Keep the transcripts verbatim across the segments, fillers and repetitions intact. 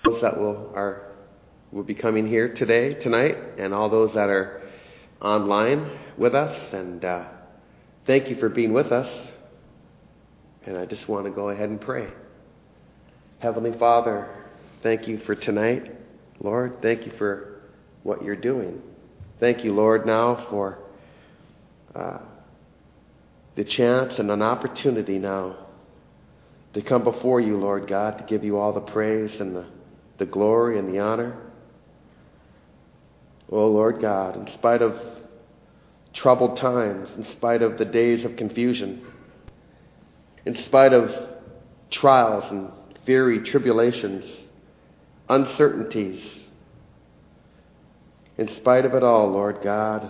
Those that will are will be coming here today, tonight, and all those that are online with us. And uh, thank you for being with us. And I just want to go ahead and pray. Heavenly Father, thank you for tonight, Lord. Thank you for what you're doing. Thank you, Lord, now for uh, the chance and an opportunity now to come before you, Lord God, to give you all the praise and the, the glory and the honor. Oh, Lord God, in spite of troubled times, in spite of the days of confusion, in spite of trials and fiery tribulations, uncertainties, in spite of it all, Lord God,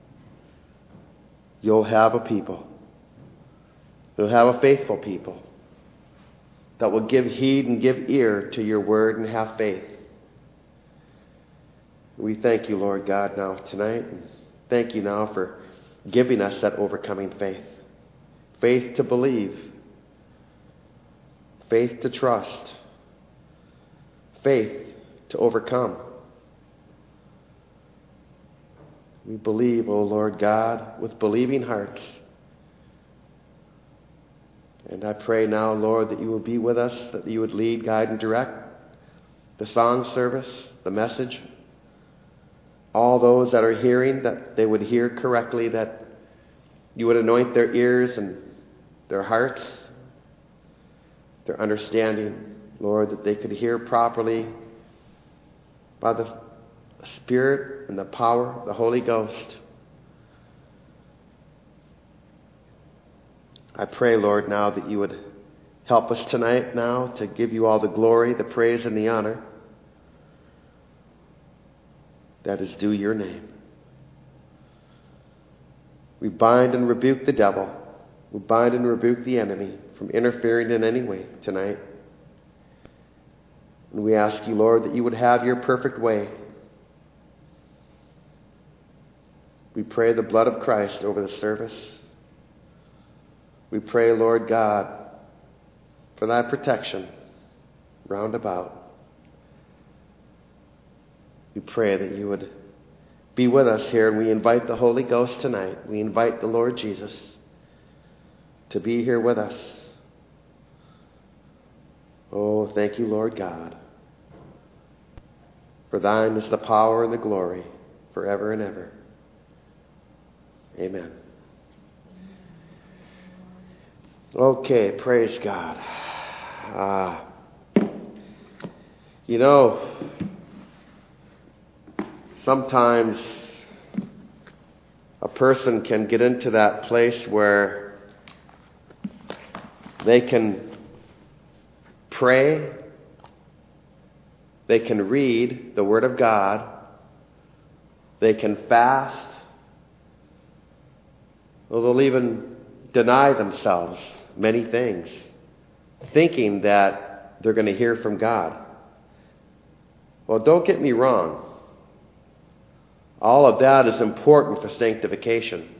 you'll have a people. You'll have a faithful people that will give heed and give ear to your word and have faith. We thank you, Lord God, now tonight. And thank you now for giving us that overcoming faith. Faith to believe. Faith to trust. Faith to overcome. We believe, O Lord God, with believing hearts. And I pray now, Lord, that you will be with us, that you would lead, guide, and direct the song service, the message. All those that are hearing, that they would hear correctly, that you would anoint their ears and their hearts, their understanding, Lord, that they could hear properly by the Spirit and the power of the Holy Ghost. I pray, Lord, now that you would help us tonight now to give you all the glory, the praise, and the honor that is due your name. We bind and rebuke the devil. We bind and rebuke the enemy from interfering in any way tonight. And we ask you, Lord, that you would have your perfect way. We pray the blood of Christ over the service. We pray, Lord God, for thy protection round about. We pray that you would be with us here, and we invite the Holy Ghost tonight. We invite the Lord Jesus to be here with us. Oh, thank you, Lord God. For thine is the power and the glory forever and ever. Amen. Okay, praise God. Uh, you know, sometimes a person can get into that place where they can pray, they can read the Word of God, they can fast, or they'll even deny themselves many things, thinking that they're going to hear from God. Well, don't get me wrong. All of that is important for sanctification.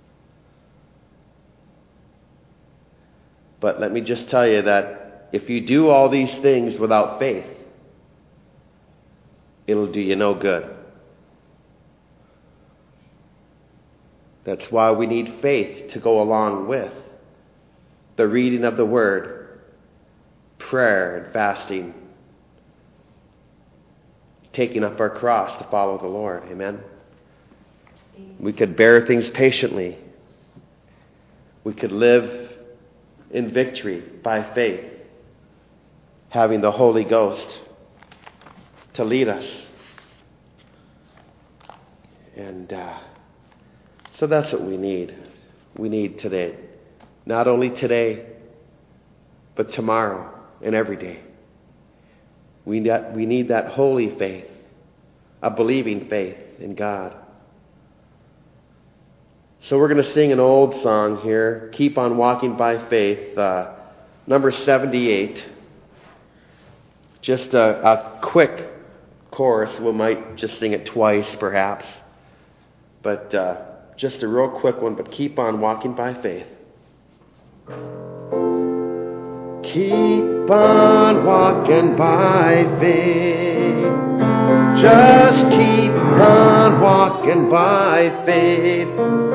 But let me just tell you that if you do all these things without faith, it'll do you no good. That's why we need faith to go along with the reading of the Word, prayer and fasting, taking up our cross to follow the Lord. Amen? We could bear things patiently. We could live in victory by faith, having the Holy Ghost to lead us. And uh, so that's what we need. We need today. Not only today, but tomorrow and every day. We need, we need that holy faith, a believing faith in God. So we're going to sing an old song here, Keep on Walking by Faith, uh, number seventy-eight. Just a, a quick chorus. We might just sing it twice, perhaps. But uh, just a real quick one, but keep on walking by faith. Keep on walking by faith. Just keep on walking by faith.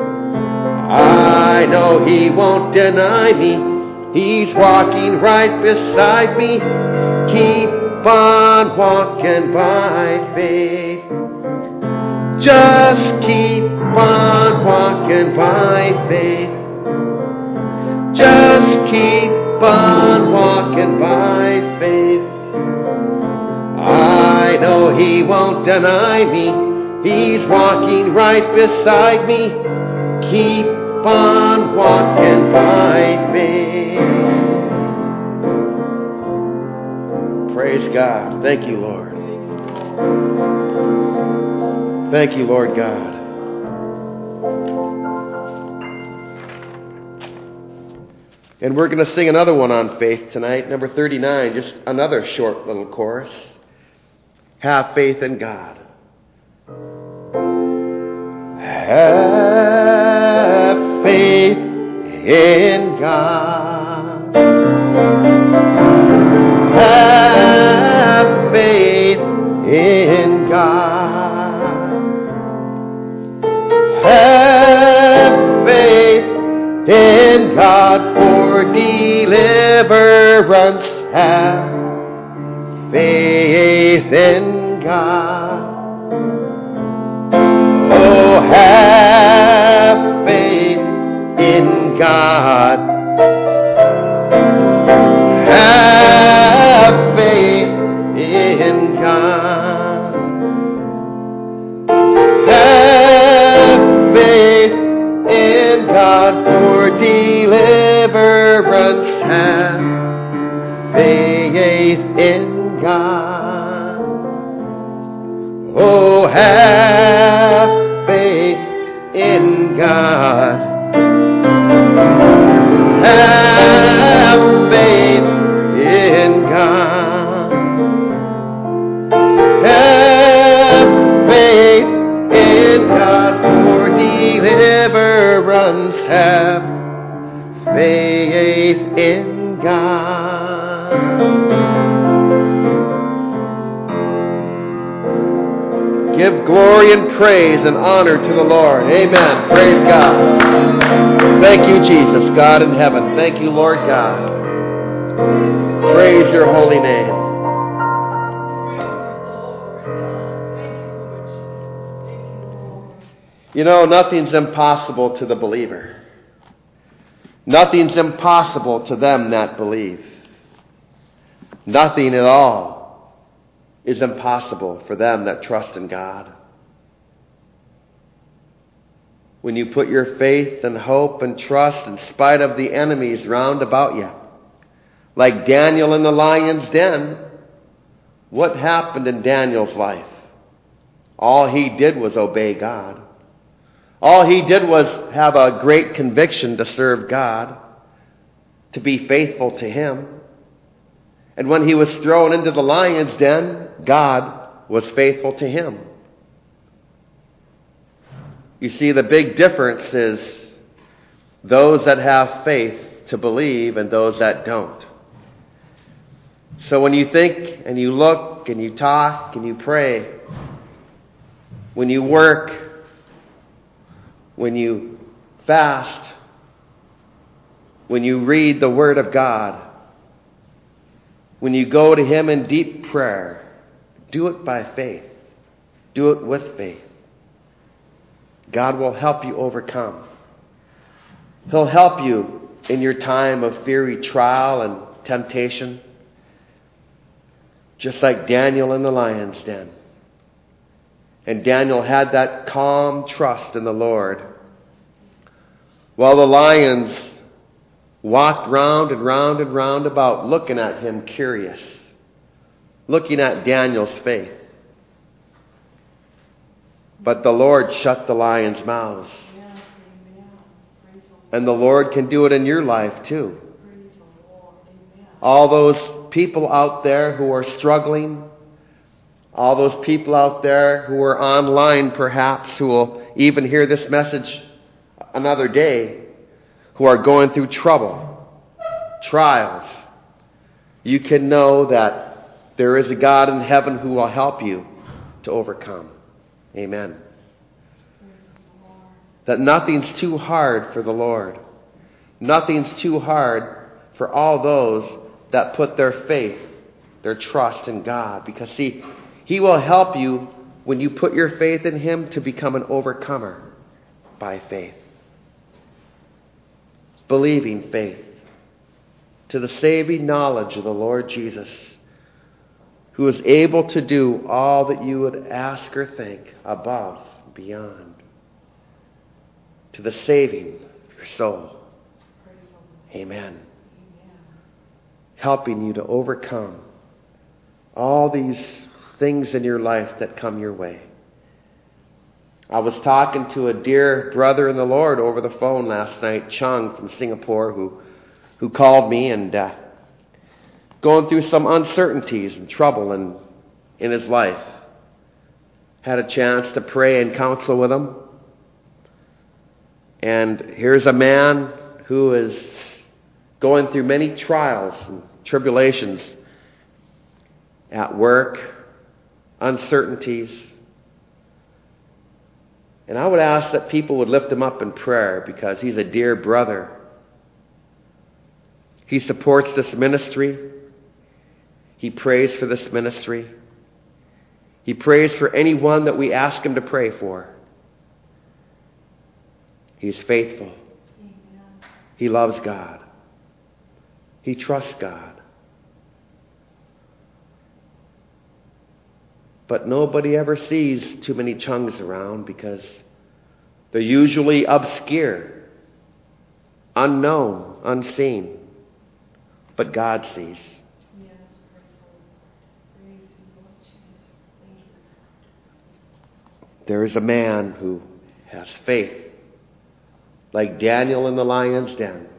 I know He won't deny me. He's walking right beside me. Keep on walking by faith. Just keep on walking by faith. Just keep on walking by faith. I know He won't deny me. He's walking right beside me. Keep on walking by faith. Praise God. Thank you, Lord. Thank you, Lord God. And we're going to sing another one on faith tonight, number thirty-nine, just another short little chorus. Have faith in God. Have faith in God. Have faith in God. Have faith in God for deliverance. Have faith in God. Oh, have faith in God. Have faith in God. Have faith in God for deliverance. Have faith in God. Oh, have faith in God. Have faith in God. Have faith in God for deliverance. Have faith in God. Give glory and praise and honor to the Lord. Amen. Praise God. Thank you, Jesus, God in heaven. Thank you, Lord God. Praise your holy name. You know, nothing's impossible to the believer. Nothing's impossible to them that believe. Nothing at all is impossible for them that trust in God. When you put your faith and hope and trust in spite of the enemies round about you, like Daniel in the lion's den, what happened in Daniel's life? All he did was obey God. All he did was have a great conviction to serve God, to be faithful to Him. And when he was thrown into the lion's den, God was faithful to him. You see, the big difference is those that have faith to believe and those that don't. So when you think and you look and you talk and you pray, when you work, when you fast, when you read the Word of God, when you go to Him in deep prayer, do it by faith. Do it with faith. God will help you overcome. He'll help you in your time of fiery trial and temptation, just like Daniel in the lion's den. And Daniel had that calm trust in the Lord. While the lions walked round and round and round about, looking at him curious, looking at Daniel's faith. But the Lord shut the lions' mouths. And the Lord can do it in your life too. All those people out there who are struggling, all those people out there who are online perhaps, who will even hear this message another day, who are going through trouble, trials. you can know that there is a God in heaven who will help you to overcome. Amen. That nothing's too hard for the Lord. Nothing's too hard for all those that put their faith, their trust in God. Because see, He will help you when you put your faith in Him to become an overcomer by faith. Believing faith. To the saving knowledge of the Lord Jesus, who is able to do all that you would ask or think, above, beyond. To the saving of your soul. Amen. Helping you to overcome all these things in your life that come your way. I was talking to a dear brother in the Lord over the phone last night, Chung from Singapore, who, who called me and uh, going through some uncertainties and trouble in, in his life. Had a chance to pray and counsel with him. And here's a man who is going through many trials and tribulations at work, uncertainties. And I would ask that people would lift him up in prayer because he's a dear brother. He supports this ministry. He prays for this ministry. He prays for anyone that we ask him to pray for. He's faithful. He loves God. He trusts God. But nobody ever sees too many Chungs around because they're usually obscure, unknown, unseen. But God sees. There is a man who has faith, like Daniel in the lion's den.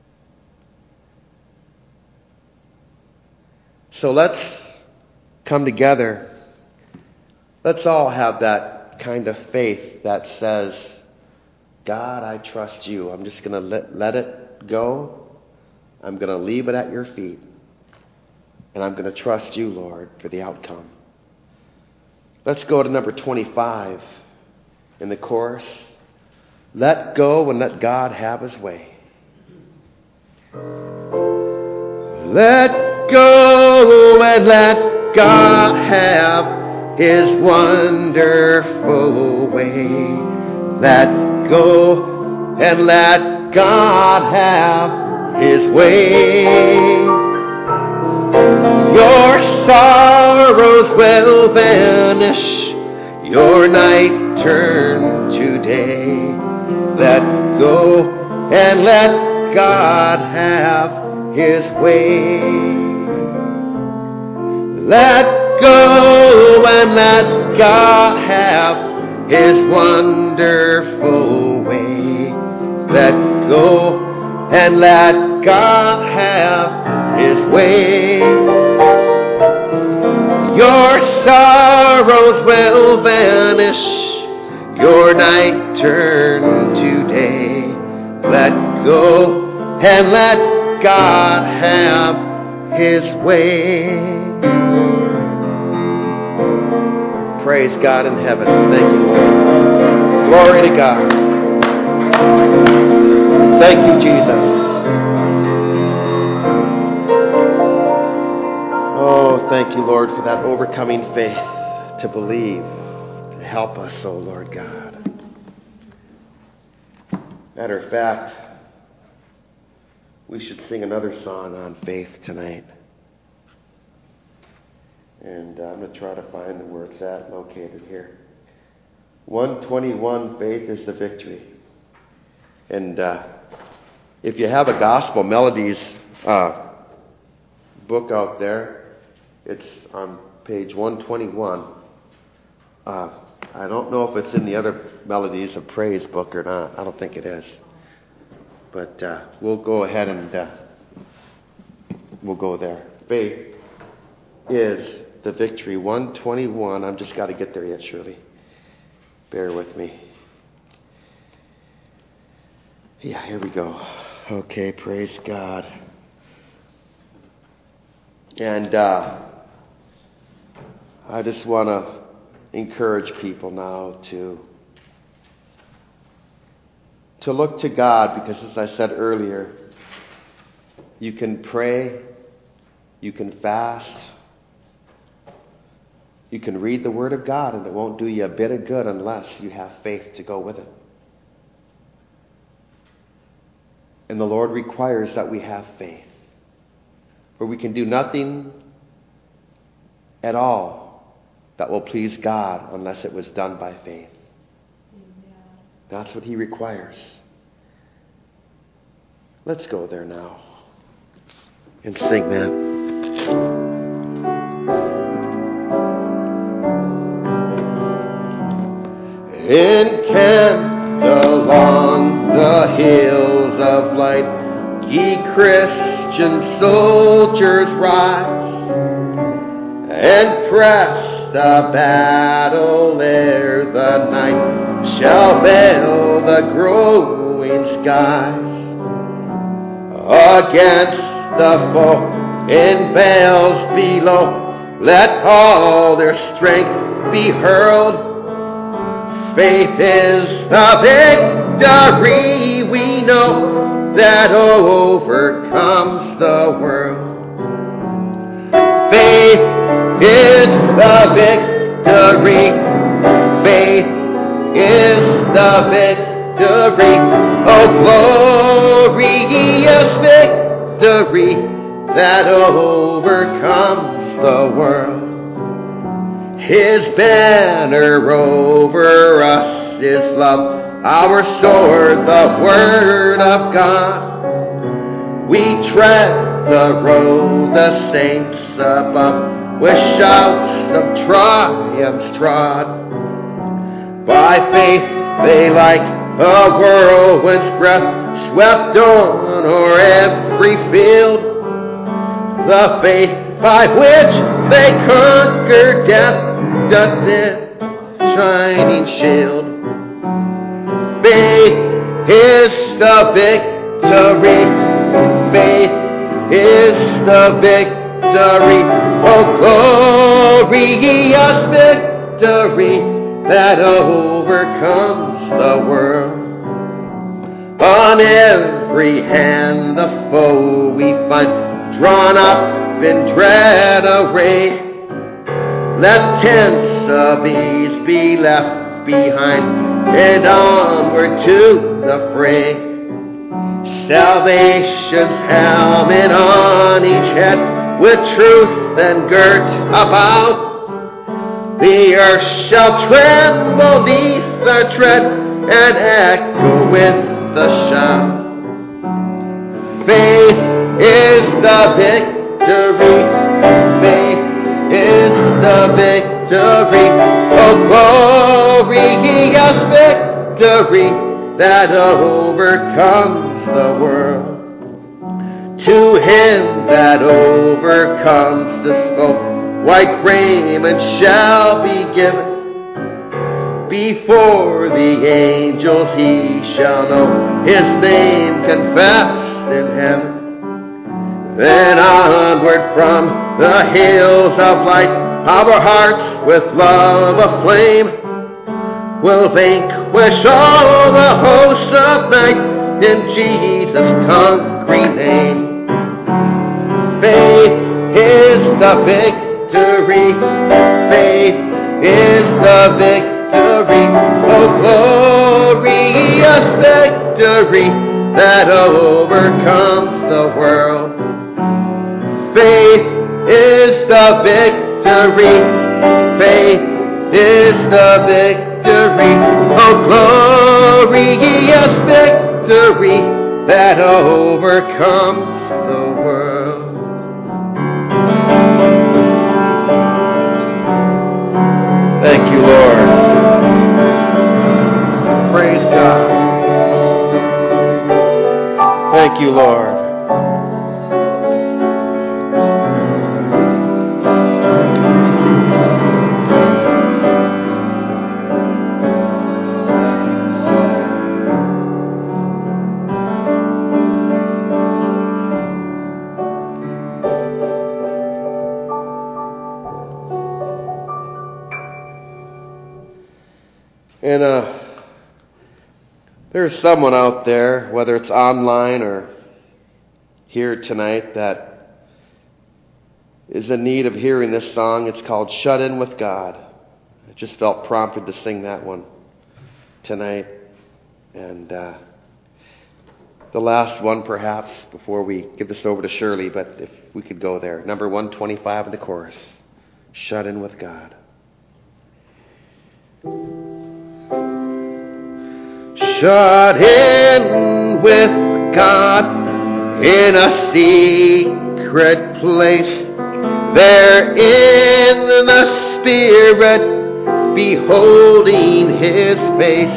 So let's come together. Let's all have that kind of faith that says, God, I trust you. I'm just going to let, let it go. I'm going to leave it at your feet. And I'm going to trust you, Lord, for the outcome. Let's go to number twenty-five in the chorus. Let go and let God have His way. Let go and let God have His wonderful way. Let go and let God have His way. Your sorrows will vanish, your night turn to day. Let go and let God have His way. Let go and let God have His wonderful way. Let go and let God have His way. Your sorrows will vanish, your night turn to day. Let go and let God have His way. Praise God in heaven. Thank you, Lord. Glory to God. Thank you, Jesus. Oh, thank you, Lord, for that overcoming faith to believe, to help us, oh Lord God. Matter of fact, we should sing another song on faith tonight. And uh, I'm going to try to find where it's at, located here. one twenty-one, Faith is the Victory. And uh, if you have a Gospel Melodies uh, book out there, it's on page one twenty-one. Uh, I don't know if it's in the other Melodies of Praise book or not. I don't think it is. But uh, we'll go ahead and uh, we'll go there. Faith is the Victory. one twenty-one. I've just got to get there yet, Shirley. Bear with me. Yeah, here we go. Okay, praise God. And uh, I just want to encourage people now to to look to God, because as I said earlier, you can pray, you can fast, you can read the Word of God, and it won't do you a bit of good unless you have faith to go with it. And the Lord requires that we have faith. For we can do nothing at all that will please God unless it was done by faith. That's what He requires. Let's go there now and sing that. Encamped along the hills of light, ye Christian soldiers rise, and press the battle ere the night shall veil the growing skies. Against the foe in vales below, let all their strength be hurled. Faith is the victory we know that overcomes the world. Faith is the victory. Faith is the victory. Oh, glorious victory that overcomes the world. His banner over us is love, our sword, the Word of God. We tread the road the saints above, with shouts of triumph trod. By faith they like a whirlwind's breath swept on o'er every field. The faith by which they conquer death doth this shining shield. Faith is the victory. Faith is the victory. Oh, glorious victory that overcomes the world. On every hand the foe we find drawn up in dread array. Let tents of ease be left behind, and onward to the fray. Salvation's helmet on each head, with truth and girt about. The earth shall tremble neath their tread, and echo with the shout. Faith is the victory. Faith is the victory. Oh, glorious victory that overcomes the world. To him that overcomes this foe, white raiment shall be given. Before the angels he shall know his name confessed in heaven. Then onward from the hills of light, our hearts with love aflame will vanquish all the hosts of night in Jesus' conquering name. Faith is the victory. Faith is the victory. Oh, glorious victory that overcomes the world. Faith is the victory. Faith is the victory. Oh, glorious victory that overcomes the world. Thank you, Lord. Praise God. Thank you, Lord. And uh, there's someone out there, whether it's online or here tonight, that is in need of hearing this song. It's called Shut In With God. I just felt prompted to sing that one tonight. And uh, the last one, perhaps, before we give this over to Shirley, but if we could go there. Number one twenty-five in the chorus. Shut in with God. Shut in with God in a secret place. There in the Spirit, beholding His face.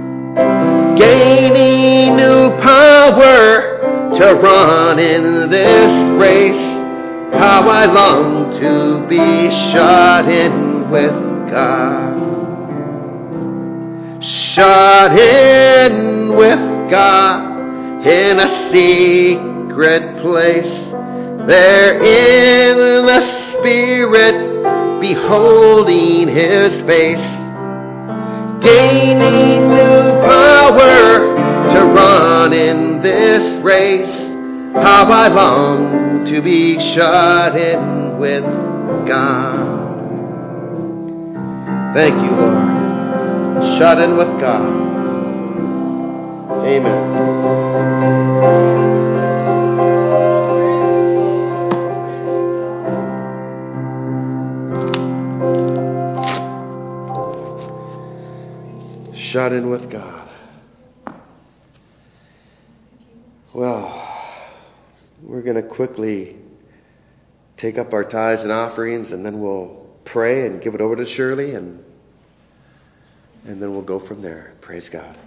Gaining new power to run in this race. How I long to be shut in with God. Shut in with God in a secret place. There in the Spirit, beholding His face. Gaining new power to run in this race. How I long to be shut in with God. Thank you, Lord. Shut in with God. Amen. Shut in with God. Well, we're going to quickly take up our tithes and offerings, and then we'll pray and give it over to Shirley, and and then we'll go from there. Praise God.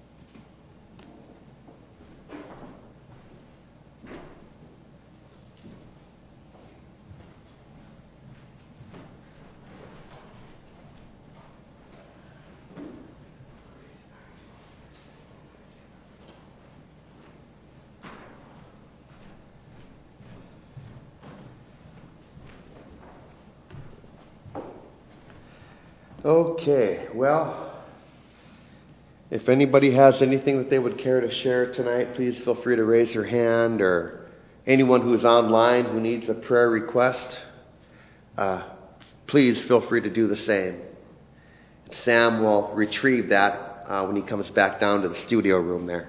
Okay, well, if anybody has anything that they would care to share tonight, please feel free to raise your hand, or anyone who's online who needs a prayer request, uh, please feel free to do the same. Sam will retrieve that uh, when he comes back down to the studio room there.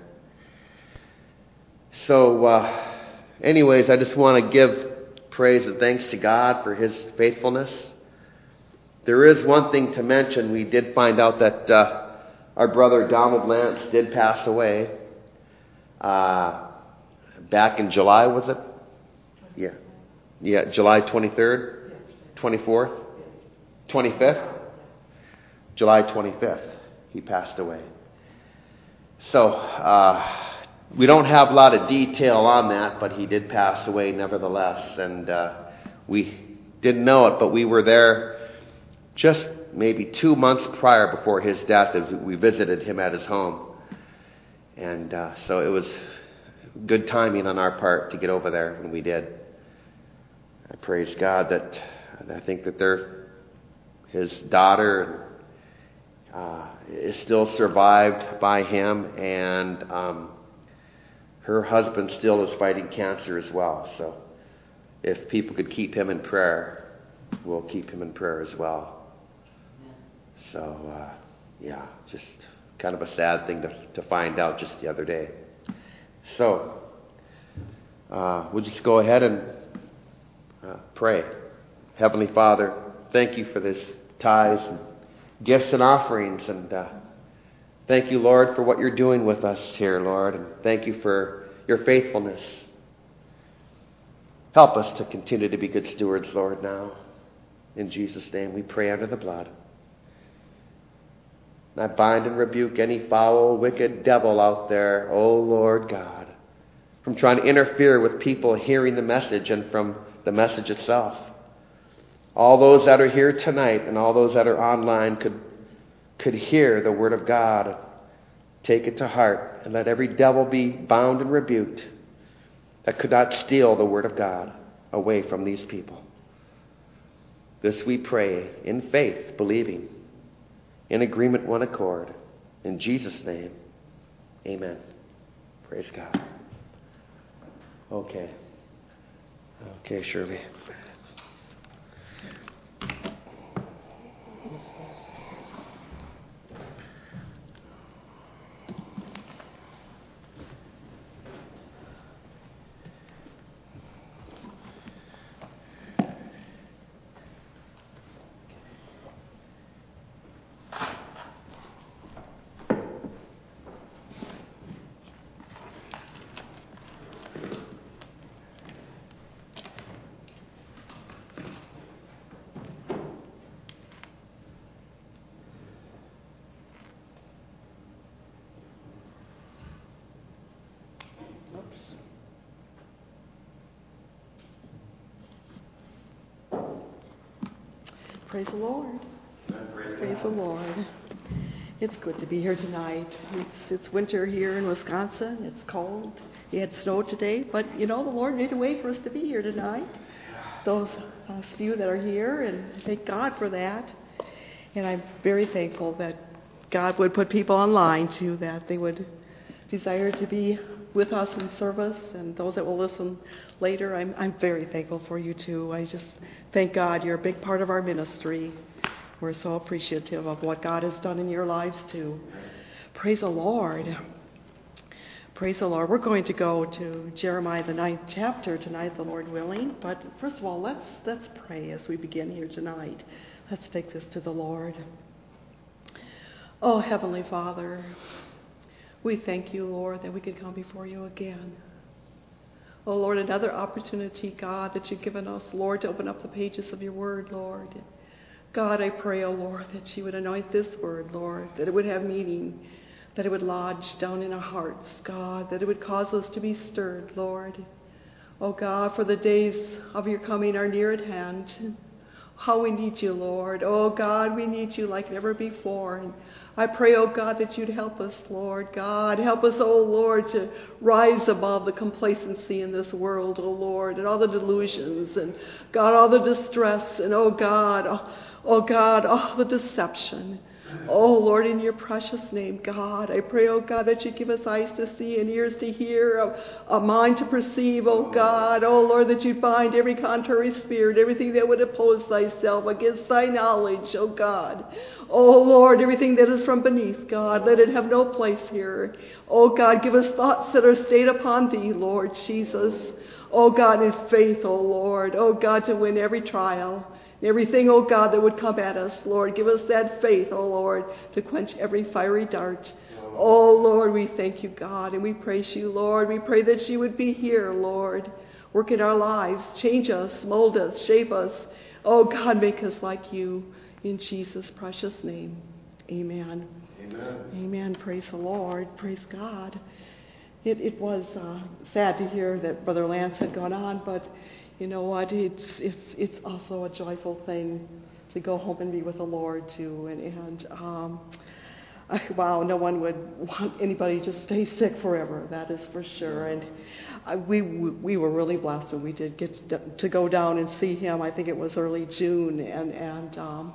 So, uh, anyways, I just want to give praise and thanks to God for His faithfulness. There is one thing to mention. We did find out that uh, our brother Donald Lance did pass away uh, back in July, was it? Yeah. Yeah, July twenty-third, twenty-fourth, twenty-fifth? July twenty-fifth, he passed away. So, uh, we don't have a lot of detail on that, but he did pass away nevertheless. And uh, we didn't know it, but we were there just maybe two months prior before his death. We visited him at his home. And uh, so it was good timing on our part to get over there when we did. I praise God that I think that they're, his daughter uh, is still survived by him, and um, her husband still is fighting cancer as well. So if people could keep him in prayer, we'll keep him in prayer as well. So, uh, yeah, just kind of a sad thing to, to find out just the other day. So, uh, we'll just go ahead and uh, pray. Heavenly Father, thank you for this tithes and gifts and offerings. And uh, thank you, Lord, for what you're doing with us here, Lord. And thank you for your faithfulness. Help us to continue to be good stewards, Lord, now. In Jesus' name, we pray under the blood. And I bind and rebuke any foul, wicked devil out there, oh Lord God, from trying to interfere with people hearing the message and from the message itself. All those that are here tonight and all those that are online could, could hear the word of God, take it to heart, and let every devil be bound and rebuked that could not steal the word of God away from these people. This we pray in faith, believing in agreement, one accord. In Jesus' name, amen. Praise God. Okay. Okay, Shirley. Praise the Lord. Praise, Praise the Lord. It's good to be here tonight. It's, it's winter here in Wisconsin. It's cold. We had snow today, but you know, the Lord made a way for us to be here tonight. Those uh, few that are here, and thank God for that. And I'm very thankful that God would put people online too, that they would desire to be with us in service, and those that will listen later. I'm I'm very thankful for you too. I just thank God you're a big part of our ministry. We're so appreciative of what God has done in your lives too. Praise the Lord. Praise the Lord. We're going to go to Jeremiah the ninth chapter tonight, the Lord willing. But first of all, let's let's pray as we begin here tonight. Let's take this to the Lord. Oh, Heavenly Father, we thank you, Lord, that we could come before you again. Oh, Lord, another opportunity, God, that you've given us, Lord, to open up the pages of your word, Lord. God, I pray, oh, Lord, that you would anoint this word, Lord, that it would have meaning, that it would lodge down in our hearts, God, that it would cause us to be stirred, Lord. Oh, God, for the days of your coming are near at hand. How we need you, Lord. Oh, God, we need you like never before. And I pray, oh God, that you'd help us, Lord. God, help us, oh Lord, to rise above the complacency in this world, oh Lord, and all the delusions, and God, all the distress, and oh God, oh, oh God, all the deception. Oh Lord, in your precious name, God, I pray, oh God, that you give us eyes to see and ears to hear, a, a mind to perceive, oh God. Oh Lord, that you bind every contrary spirit, everything that would oppose thyself against thy knowledge, oh God. Oh Lord, everything that is from beneath, God, let it have no place here. Oh God, give us thoughts that are stayed upon thee, Lord Jesus. Oh God, in faith, oh Lord. Oh God, to win every trial. Everything, oh God, that would come at us, Lord, give us that faith, oh Lord, to quench every fiery dart. Oh Lord, we thank you, God, and we praise you, Lord. We pray that you would be here, Lord. Work in our lives, change us, mold us, shape us. Oh God, make us like you. In Jesus' precious name, amen. Amen. Amen. Praise the Lord. Praise God. It, it was uh, sad to hear that Brother Lance had gone on, but you know what? It's it's it's also a joyful thing to go home and be with the Lord too. And and um, I, wow, no one would want anybody to stay sick forever. That is for sure. And I, we we were really blessed when we did get to, to go down and see him. I think it was early June, and and um,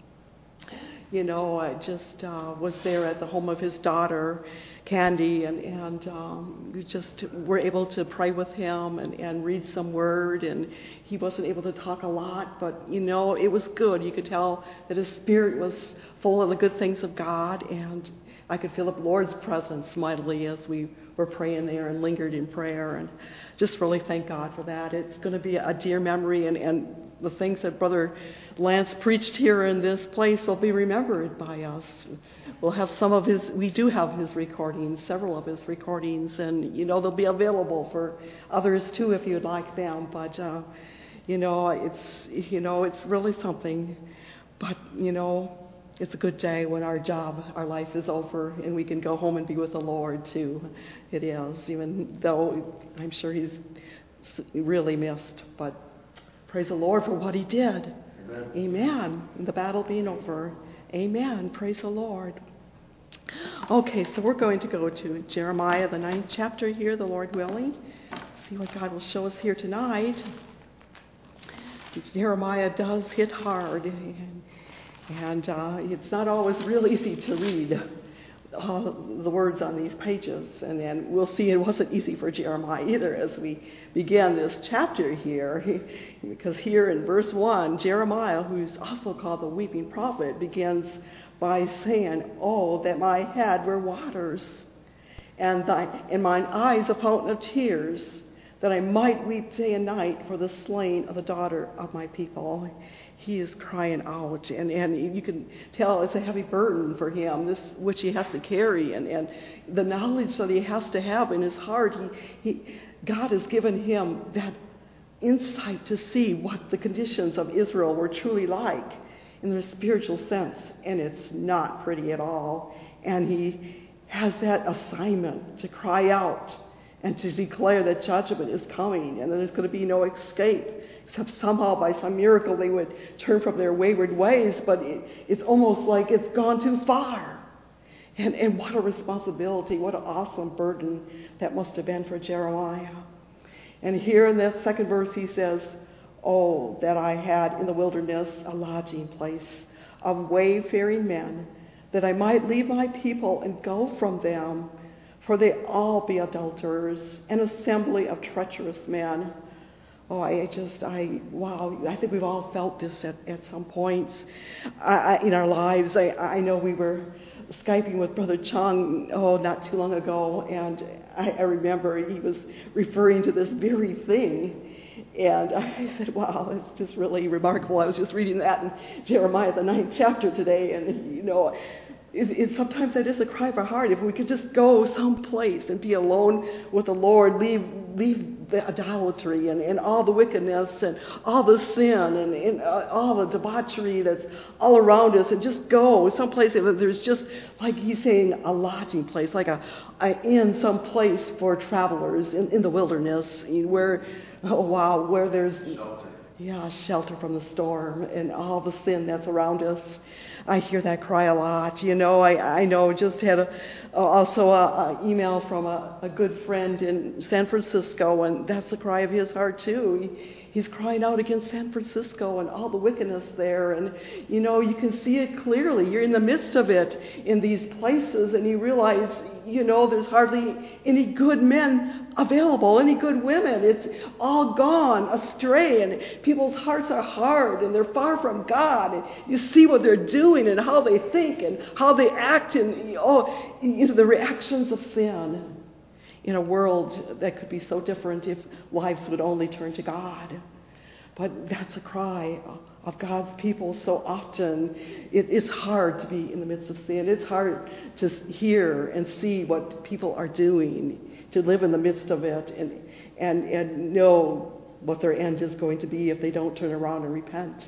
you know, I just uh, was there at the home of his daughter, Candy, and, and um, we just were able to pray with him and, and read some word, and he wasn't able to talk a lot, but, you know, it was good. You could tell that his spirit was full of the good things of God, and I could feel the Lord's presence mightily as we were praying there and lingered in prayer, and just really thank God for that. It's going to be a dear memory, and, and the things that Brother Lance preached here in this place will be remembered by us. We'll have some of his, we do have his recordings, several of his recordings, and, you know, they'll be available for others too if you'd like them. But, uh, you know, it's, you know, it's really something. But, you know, it's a good day when our job, our life is over, and we can go home and be with the Lord too. It is, even though I'm sure he's really missed. But praise the Lord for what he did. Amen. Amen. And the battle being over. Amen. Praise the Lord. Okay, so we're going to go to Jeremiah, the ninth chapter here, the Lord willing. See what God will show us here tonight. Jeremiah does hit hard. And, And uh, it's not always real easy to read uh, the words on these pages. And, and we'll see it wasn't easy for Jeremiah either as we begin this chapter here. He, because here in verse one, Jeremiah, who's also called the weeping prophet, begins by saying, "Oh, that my head were waters, and, thy, and mine eyes a fountain of tears, that I might weep day and night for the slain of the daughter of my people." He is crying out, and, and you can tell it's a heavy burden for him, this which he has to carry, and, and the knowledge that he has to have in his heart. He, he, God has given him that insight to see what the conditions of Israel were truly like in their spiritual sense, and it's not pretty at all. And he has that assignment to cry out and to declare that judgment is coming and that there's going to be no escape, except somehow by some miracle they would turn from their wayward ways. But it, it's almost like it's gone too far. And, and what a responsibility, what an awesome burden that must have been for Jeremiah. And here in that second verse he says, "Oh, that I had in the wilderness a lodging place of wayfaring men, that I might leave my people and go from them. For they all be adulterers, an assembly of treacherous men." Oh, I just, I, wow, I think we've all felt this at, at some points I, I, in our lives. I, I know we were Skyping with Brother Chung, oh, not too long ago, and I, I remember he was referring to this very thing. And I said, wow, it's just really remarkable. I was just reading that in Jeremiah, the ninth chapter today, and, you know, It, it, sometimes that is a cry of our heart. If we could just go someplace and be alone with the Lord, leave leave the idolatry and, and all the wickedness and all the sin and, and uh, all the debauchery that's all around us, and just go someplace where there's just, like he's saying, a lodging place, like a, a inn, some place for travelers in, in the wilderness, where, oh wow, where there's shelter. Yeah, shelter from the storm and all the sin that's around us. I hear that cry a lot. You know, I, I know, just had a, also a, a email from a, a good friend in San Francisco, and that's the cry of his heart too. He, he's crying out against San Francisco and all the wickedness there. And, you know, you can see it clearly. You're in the midst of it in these places, and you realize, you know, there's hardly any good men available, any good women. It's all gone astray, and people's hearts are hard, and they're far from God. And you see what they're doing and how they think and how they act, and oh, you know, the reactions of sin in a world that could be so different if lives would only turn to God. But that's a cry of God's people so often. It, it's hard to be in the midst of sin. It's hard to hear and see what people are doing, to live in the midst of it and, and, and know what their end is going to be if they don't turn around and repent.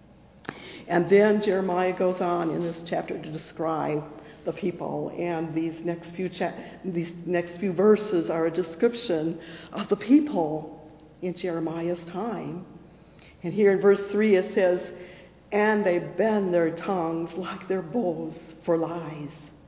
And then Jeremiah goes on in this chapter to describe the people, and these next few cha- these next few verses are a description of the people in Jeremiah's time. And here in verse three it says, "And they bend their tongues like their bows for lies.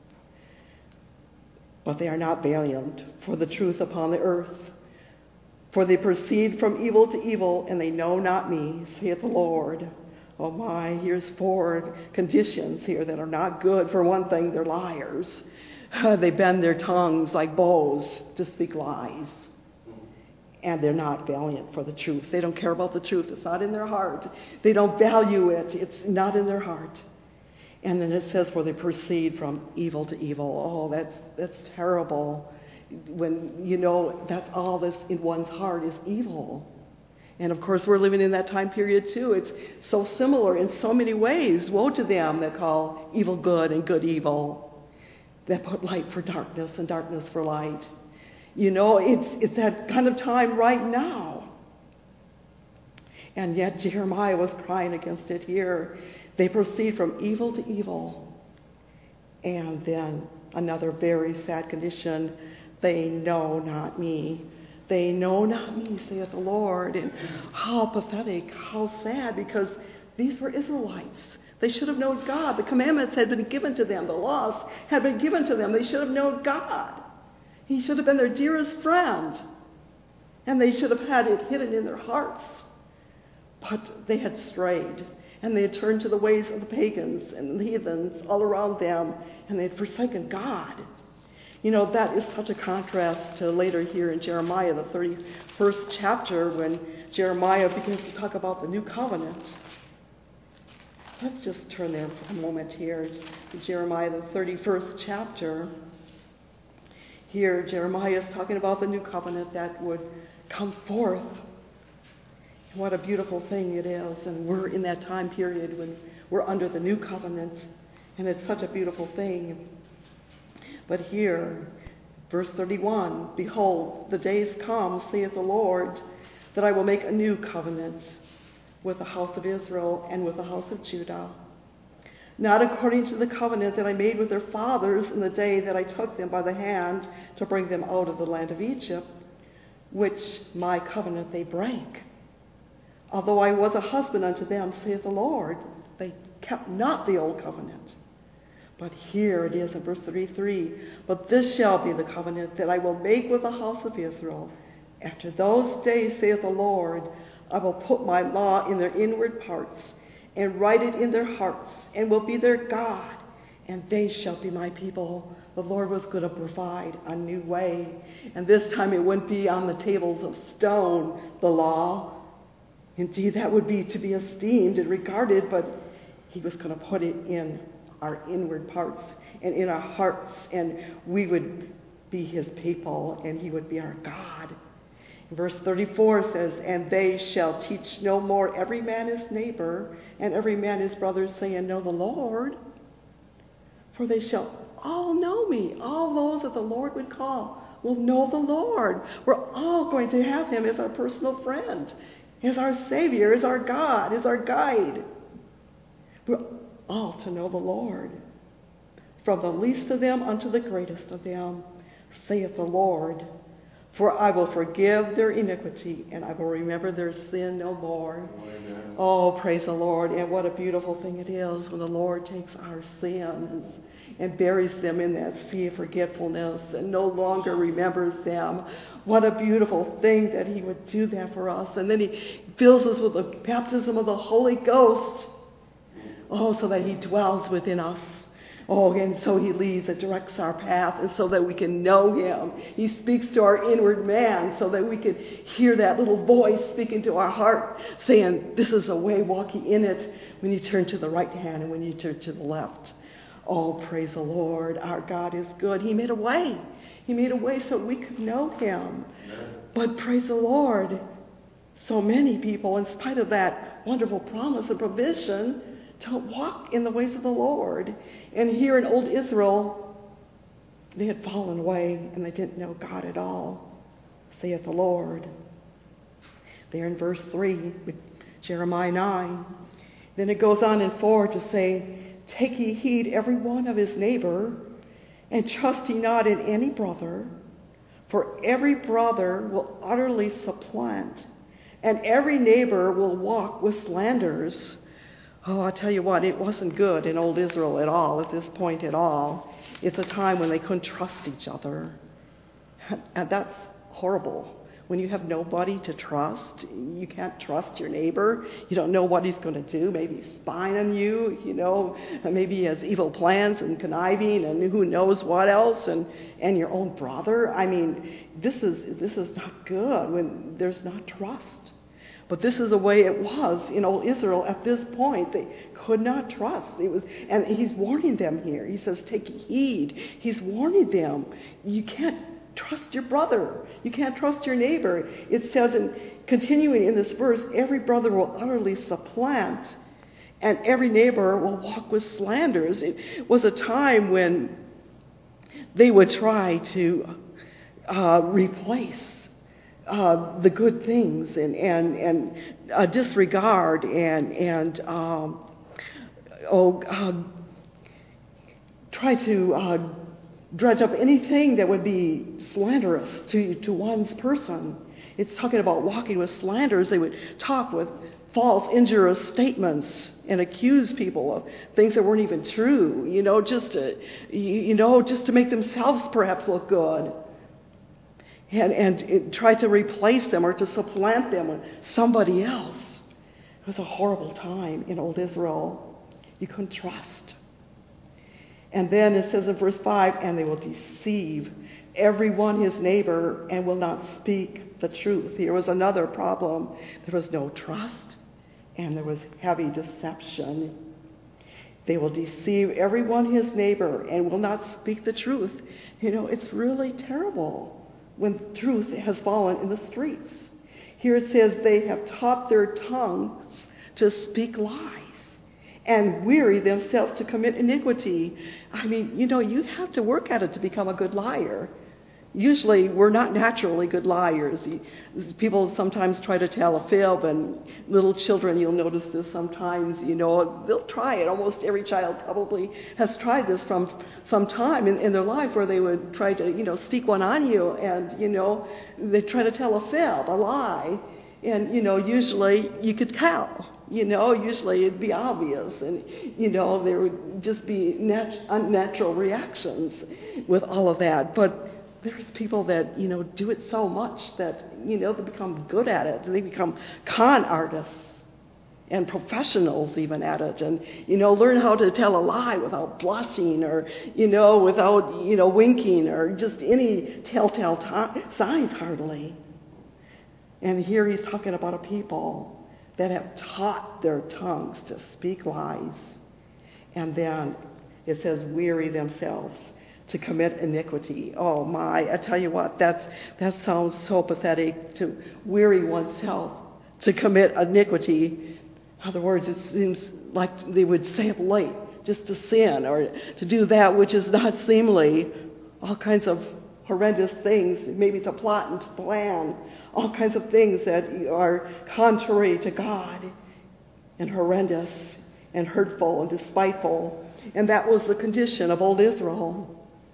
But they are not valiant for the truth upon the earth. For they proceed from evil to evil, and they know not me, saith the Lord." Oh my, here's four conditions here that are not good. For one thing, they're liars. Uh, they bend their tongues like bows to speak lies. And they're not valiant for the truth. They don't care about the truth. It's not in their heart. They don't value it. It's not in their heart. And then it says, for they proceed from evil to evil. Oh, that's that's terrible. When, you know, that's all that's in one's heart is evil. And of course, we're living in that time period too. It's so similar in so many ways. Woe to them that call evil good and good evil, that put light for darkness and darkness for light. You know, it's it's that kind of time right now. And yet Jeremiah was crying against it here. They proceed from evil to evil. And then another very sad condition, they know not me. They know not me, saith the Lord. And how pathetic, how sad, because these were Israelites. They should have known God. The commandments had been given to them. The laws had been given to them. They should have known God. He should have been their dearest friend. And they should have had it hidden in their hearts. But they had strayed. and they had turned to the ways of the pagans and the heathens all around them, and they had forsaken God. You know, that is such a contrast to later here in Jeremiah, the thirty-first chapter, when Jeremiah begins to talk about the new covenant. Let's just turn there for a moment here to Jeremiah, the thirty-first chapter. Here, Jeremiah is talking about the new covenant that would come forth. And what a beautiful thing it is. And we're in that time period when we're under the new covenant. And it's such a beautiful thing. But here, verse thirty-one, behold, the days come, saith the Lord, that I will make a new covenant with the house of Israel and with the house of Judah, not according to the covenant that I made with their fathers in the day that I took them by the hand to bring them out of the land of Egypt, which my covenant they break. Although I was a husband unto them, saith the Lord, they kept not the old covenant. But here it is in verse thirty-three, but this shall be the covenant that I will make with the house of Israel. After those days, saith the Lord, I will put my law in their inward parts, and write it in their hearts, and will be their God, and they shall be my people. The Lord was going to provide a new way, and this time it wouldn't be on the tables of stone, the law. Indeed, that would be to be esteemed and regarded, but he was going to put it in our inward parts and in our hearts, and we would be his people, and he would be our God. Verse thirty-four says, and they shall teach no more every man his neighbor, and every man his brother, saying, know the Lord. For they shall all know me. All those that the Lord would call will know the Lord. We're all going to have him as our personal friend, as our Savior, as our God, as our guide. We're all to know the Lord. From the least of them unto the greatest of them, saith the Lord. For I will forgive their iniquity, and I will remember their sin no more. Amen. Oh, praise the Lord. And what a beautiful thing it is when the Lord takes our sins and buries them in that sea of forgetfulness and no longer remembers them. What a beautiful thing that he would do that for us. And then he fills us with the baptism of the Holy Ghost. Oh, so that he dwells within us. Oh, and so he leads and directs our path, and so that we can know him. He speaks to our inward man so that we can hear that little voice speaking to our heart, saying, this is a way, walk ye in it, when you turn to the right hand and when you turn to the left. Oh, praise the Lord. Our God is good. He made a way. He made a way so we could know him. Amen. But praise the Lord, so many people, in spite of that wonderful promise and provision, don't walk in the ways of the Lord. And here in old Israel, they had fallen away and they didn't know God at all, saith the Lord. There in verse three, Jeremiah nine. Then it goes on in four to say, take ye heed every one of his neighbor, and trust ye not in any brother, for every brother will utterly supplant, and every neighbor will walk with slanders. Oh, I'll tell you what, it wasn't good in old Israel at all, at this point at all. It's a time when they couldn't trust each other. And that's horrible. When you have nobody to trust, you can't trust your neighbor. You don't know what he's going to do. Maybe he's spying on you, you know. Maybe he has evil plans and conniving and who knows what else. And, and your own brother. I mean, this is this is not good when there's not trust. But this is the way it was in old Israel at this point. They could not trust. It was, and he's warning them here. He says, take heed. He's warning them. You can't trust your brother. You can't trust your neighbor. It says, in, continuing in this verse, every brother will utterly supplant, and every neighbor will walk with slanders. It was a time when they would try to uh, replace Uh, the good things and and and uh, disregard and and um, oh uh, try to uh, dredge up anything that would be slanderous to to one's person. It's talking about walking with slanders. They would talk with false, injurious statements and accuse people of things that weren't even true. You know, just to you, you know just to make themselves perhaps look good. And, and it, try to replace them or to supplant them with somebody else. It was a horrible time in old Israel. You couldn't trust. And then it says in verse five, and they will deceive everyone his neighbor and will not speak the truth. Here was another problem. There was no trust and there was heavy deception. They will deceive everyone his neighbor and will not speak the truth. You know, it's really terrible when truth has fallen in the streets. Here it says they have taught their tongues to speak lies and weary themselves to commit iniquity. I mean, you know, you have to work at it to become a good liar. Usually, we're not naturally good liars. People sometimes try to tell a fib, and little children, you'll notice this sometimes, you know, they'll try it. Almost every child probably has tried this from some time in, in their life where they would try to, you know, sneak one on you, and, you know, they try to tell a fib, a lie. And, you know, usually you could tell. You know, usually it'd be obvious, and, you know, there would just be nat- unnatural reactions with all of that. But there's people that, you know, do it so much that, you know, they become good at it. They become con artists and professionals even at it, and, you know, learn how to tell a lie without blushing or, you know, without, you know, winking or just any telltale t- signs hardly. And here he's talking about a people that have taught their tongues to speak lies. And then it says, weary themselves to commit iniquity. Oh my, I tell you what, that's that sounds so pathetic, to weary oneself to commit iniquity. In other words, it seems like they would stay up late just to sin or to do that which is not seemly. All kinds of horrendous things, maybe to plot and to plan. All kinds of things that are contrary to God and horrendous and hurtful and despiteful. And that was the condition of old Israel.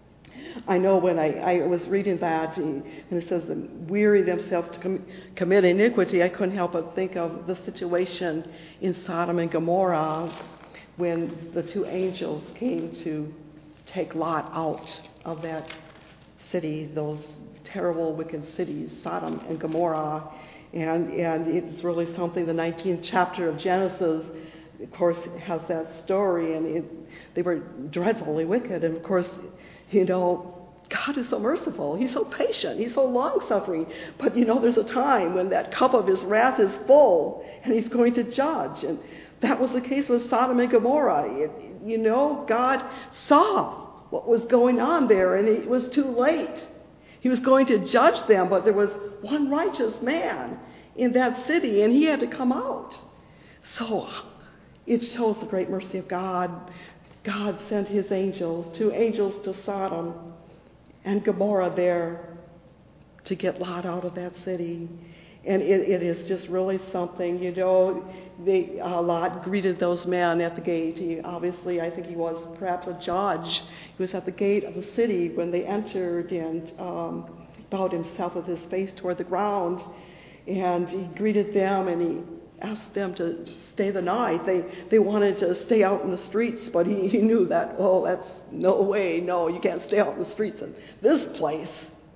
I know when I, I was reading that, and it says, weary themselves to com- commit iniquity, I couldn't help but think of the situation in Sodom and Gomorrah when the two angels came to take Lot out of that city, those terrible, wicked cities, Sodom and Gomorrah. And, and it's really something, the nineteenth chapter of Genesis, of course, has that story, and it, they were dreadfully wicked. And of course, you know, God is so merciful. He's so patient. He's so long-suffering. But, you know, there's a time when that cup of his wrath is full, and he's going to judge. And that was the case with Sodom and Gomorrah. It, you know, God saw what was going on there, and it was too late. He was going to judge them, but there was one righteous man in that city, and he had to come out. So it shows the great mercy of God. God sent his angels, two angels to Sodom and Gomorrah there to get Lot out of that city. And it, it is just really something, you know. They, uh, Lot greeted those men at the gate. He obviously, I think he was perhaps a judge. He was at the gate of the city when they entered, and um, bowed himself with his face toward the ground. And he greeted them, and he asked them to stay the night. They they wanted to stay out in the streets, but he, he knew that, oh, that's no way. No, you can't stay out in the streets in this place.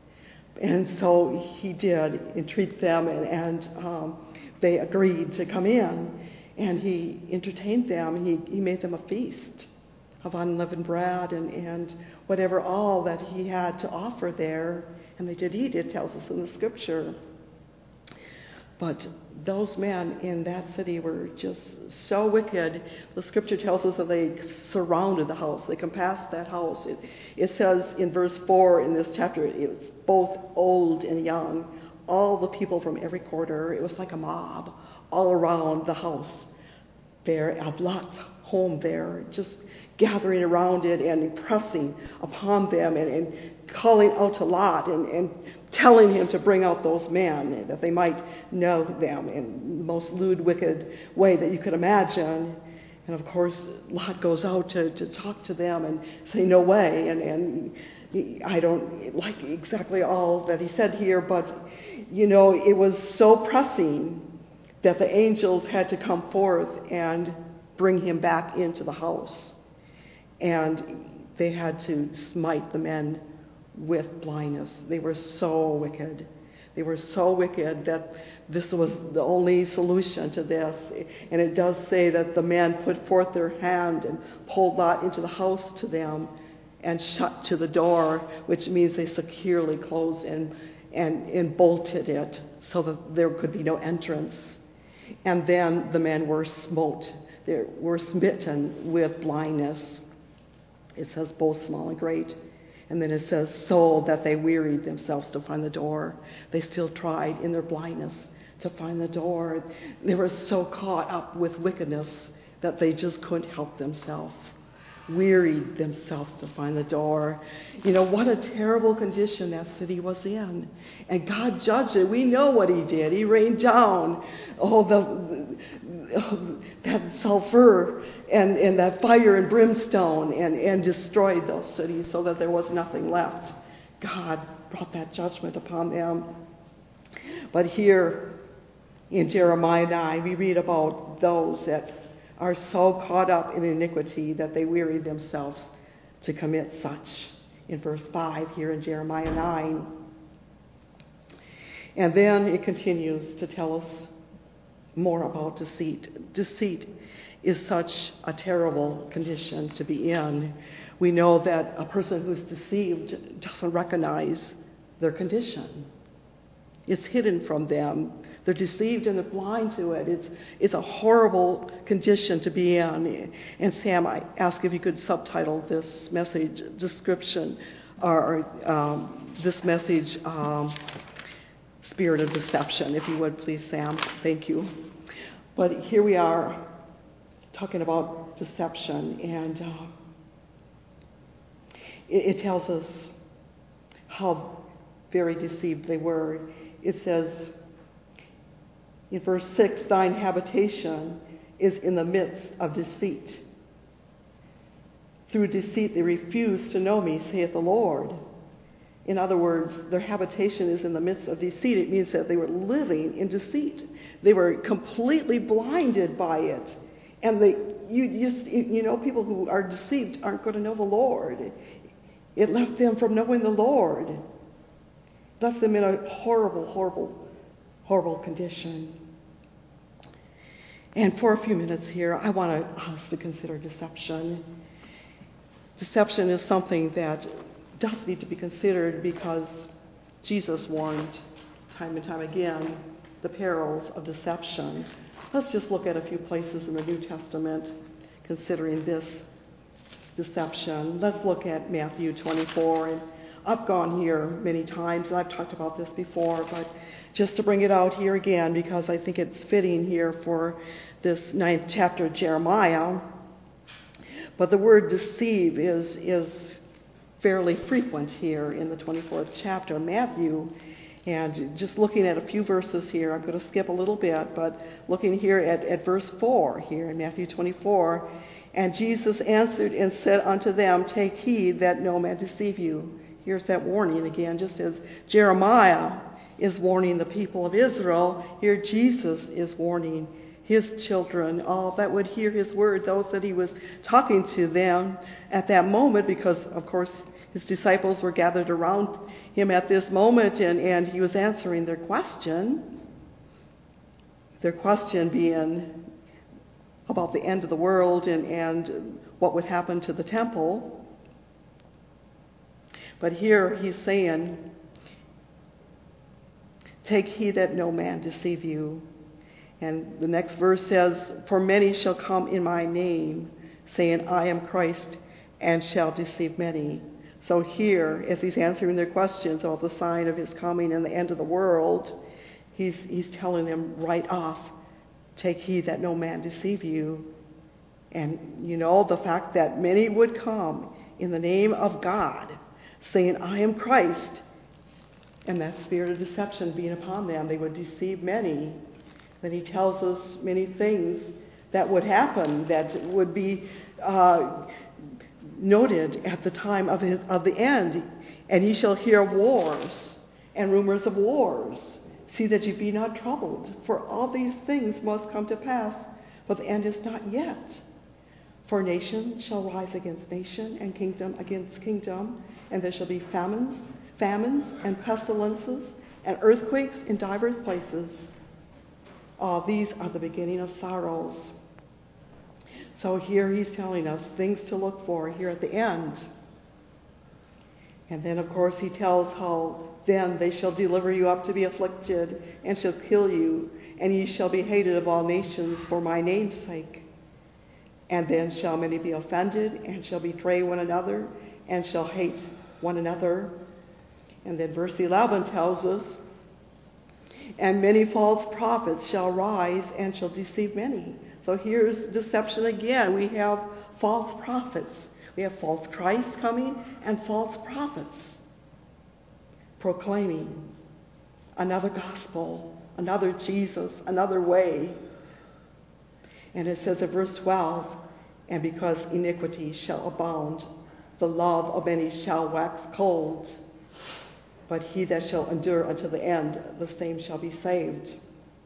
And so he did entreat them, and, and um, they agreed to come in. And he entertained them. He, he made them a feast of unleavened bread and, and whatever all that he had to offer there. And they did eat, it tells us in the scripture. But those men in that city were just so wicked. The scripture tells us that they surrounded the house. They compassed that house. It, it says in verse four in this chapter, it was both old and young. All the people from every quarter. It was like a mob all around the house there of Lot's home there, just gathering around it and pressing upon them and, and calling out to Lot and, and telling him to bring out those men, that they might know them in the most lewd, wicked way that you could imagine. And of course, Lot goes out to, to talk to them and say, no way. And, and he, I don't like exactly all that he said here, but, you know, it was so pressing that the angels had to come forth and bring him back into the house. And they had to smite the men with blindness. They were so wicked. They were so wicked that this was the only solution to this. And it does say that the men put forth their hand and pulled Lot into the house to them and shut to the door, which means they securely closed and, and, and bolted it so that there could be no entrance. And then the men were smote. They were smitten with blindness. It says both small and great. And then it says, so that they wearied themselves to find the door. They still tried in their blindness to find the door. They were so caught up with wickedness that they just couldn't help themselves. Wearied themselves to find the door. You know, what a terrible condition that city was in. And God judged it. We know what he did. He rained down all the, the that sulfur and, and that fire and brimstone and, and destroyed those cities so that there was nothing left. God brought that judgment upon them. But here in Jeremiah nine, we read about those that are so caught up in iniquity that they weary themselves to commit such. In verse five here in Jeremiah nine. And then it continues to tell us more about deceit. Deceit is such a terrible condition to be in. We know that a person who's deceived doesn't recognize their condition. It's hidden from them. They're deceived and they're blind to it. It's it's a horrible condition to be in. And Sam, I ask if you could subtitle this message description or um, this message um, Spirit of Deception, if you would please, Sam. Thank you. But here we are talking about deception, and uh, it, it tells us how very deceived they were. It says in verse six, thine habitation is in the midst of deceit. Through deceit they refuse to know me, saith the Lord. In other words, their habitation is in the midst of deceit. It means that they were living in deceit. They were completely blinded by it. And they, you, you, you know, people who are deceived aren't going to know the Lord. It left them from knowing the Lord. It left them in a horrible, horrible, horrible condition. And for a few minutes here, I want us to consider deception. Deception is something that does need to be considered because Jesus warned time and time again the perils of deception. Let's just look at a few places in the New Testament considering this deception. Let's look at Matthew twenty-four. And I've gone here many times, and I've talked about this before, but just to bring it out here again because I think it's fitting here for this ninth chapter of Jeremiah. But the word deceive is is fairly frequent here in the twenty-fourth chapter of Matthew. And just looking at a few verses here, I'm going to skip a little bit, but looking here at, at verse four here in Matthew twenty-four, and Jesus answered and said unto them, take heed that no man deceive you. Here's that warning again, just as Jeremiah is warning the people of Israel, here Jesus is warning his children, all that would hear his word, those that he was talking to them at that moment, because, of course, his disciples were gathered around him at this moment, and, and he was answering their question. Their question being about the end of the world and, and what would happen to the temple. But here he's saying, take heed that no man deceive you. And the next verse says, for many shall come in my name, saying, I am Christ, and shall deceive many. So here, as he's answering their questions about the sign of his coming and the end of the world, he's, he's telling them right off, take heed that no man deceive you. And, you know, the fact that many would come in the name of God, saying, I am Christ, and that spirit of deception being upon them, they would deceive many. Then he tells us many things that would happen, that would be uh, noted at the time of, his, of the end. And ye shall hear of wars and rumors of wars. See that ye be not troubled, for all these things must come to pass, but the end is not yet. For nation shall rise against nation, and kingdom against kingdom, and there shall be famines, famines and pestilences, and earthquakes in divers places. All these are the beginning of sorrows. So here he's telling us things to look for here at the end. And then, of course, he tells how then they shall deliver you up to be afflicted, and shall kill you, and ye shall be hated of all nations for my name's sake. And then shall many be offended, and shall betray one another, and shall hate one another. And then verse eleven tells us, and many false prophets shall rise and shall deceive many. So here's deception again. We have false prophets. We have false Christ coming and false prophets proclaiming another gospel, another Jesus, another way. And it says in verse twelve, and because iniquity shall abound, the love of many shall wax cold. But he that shall endure unto the end, the same shall be saved.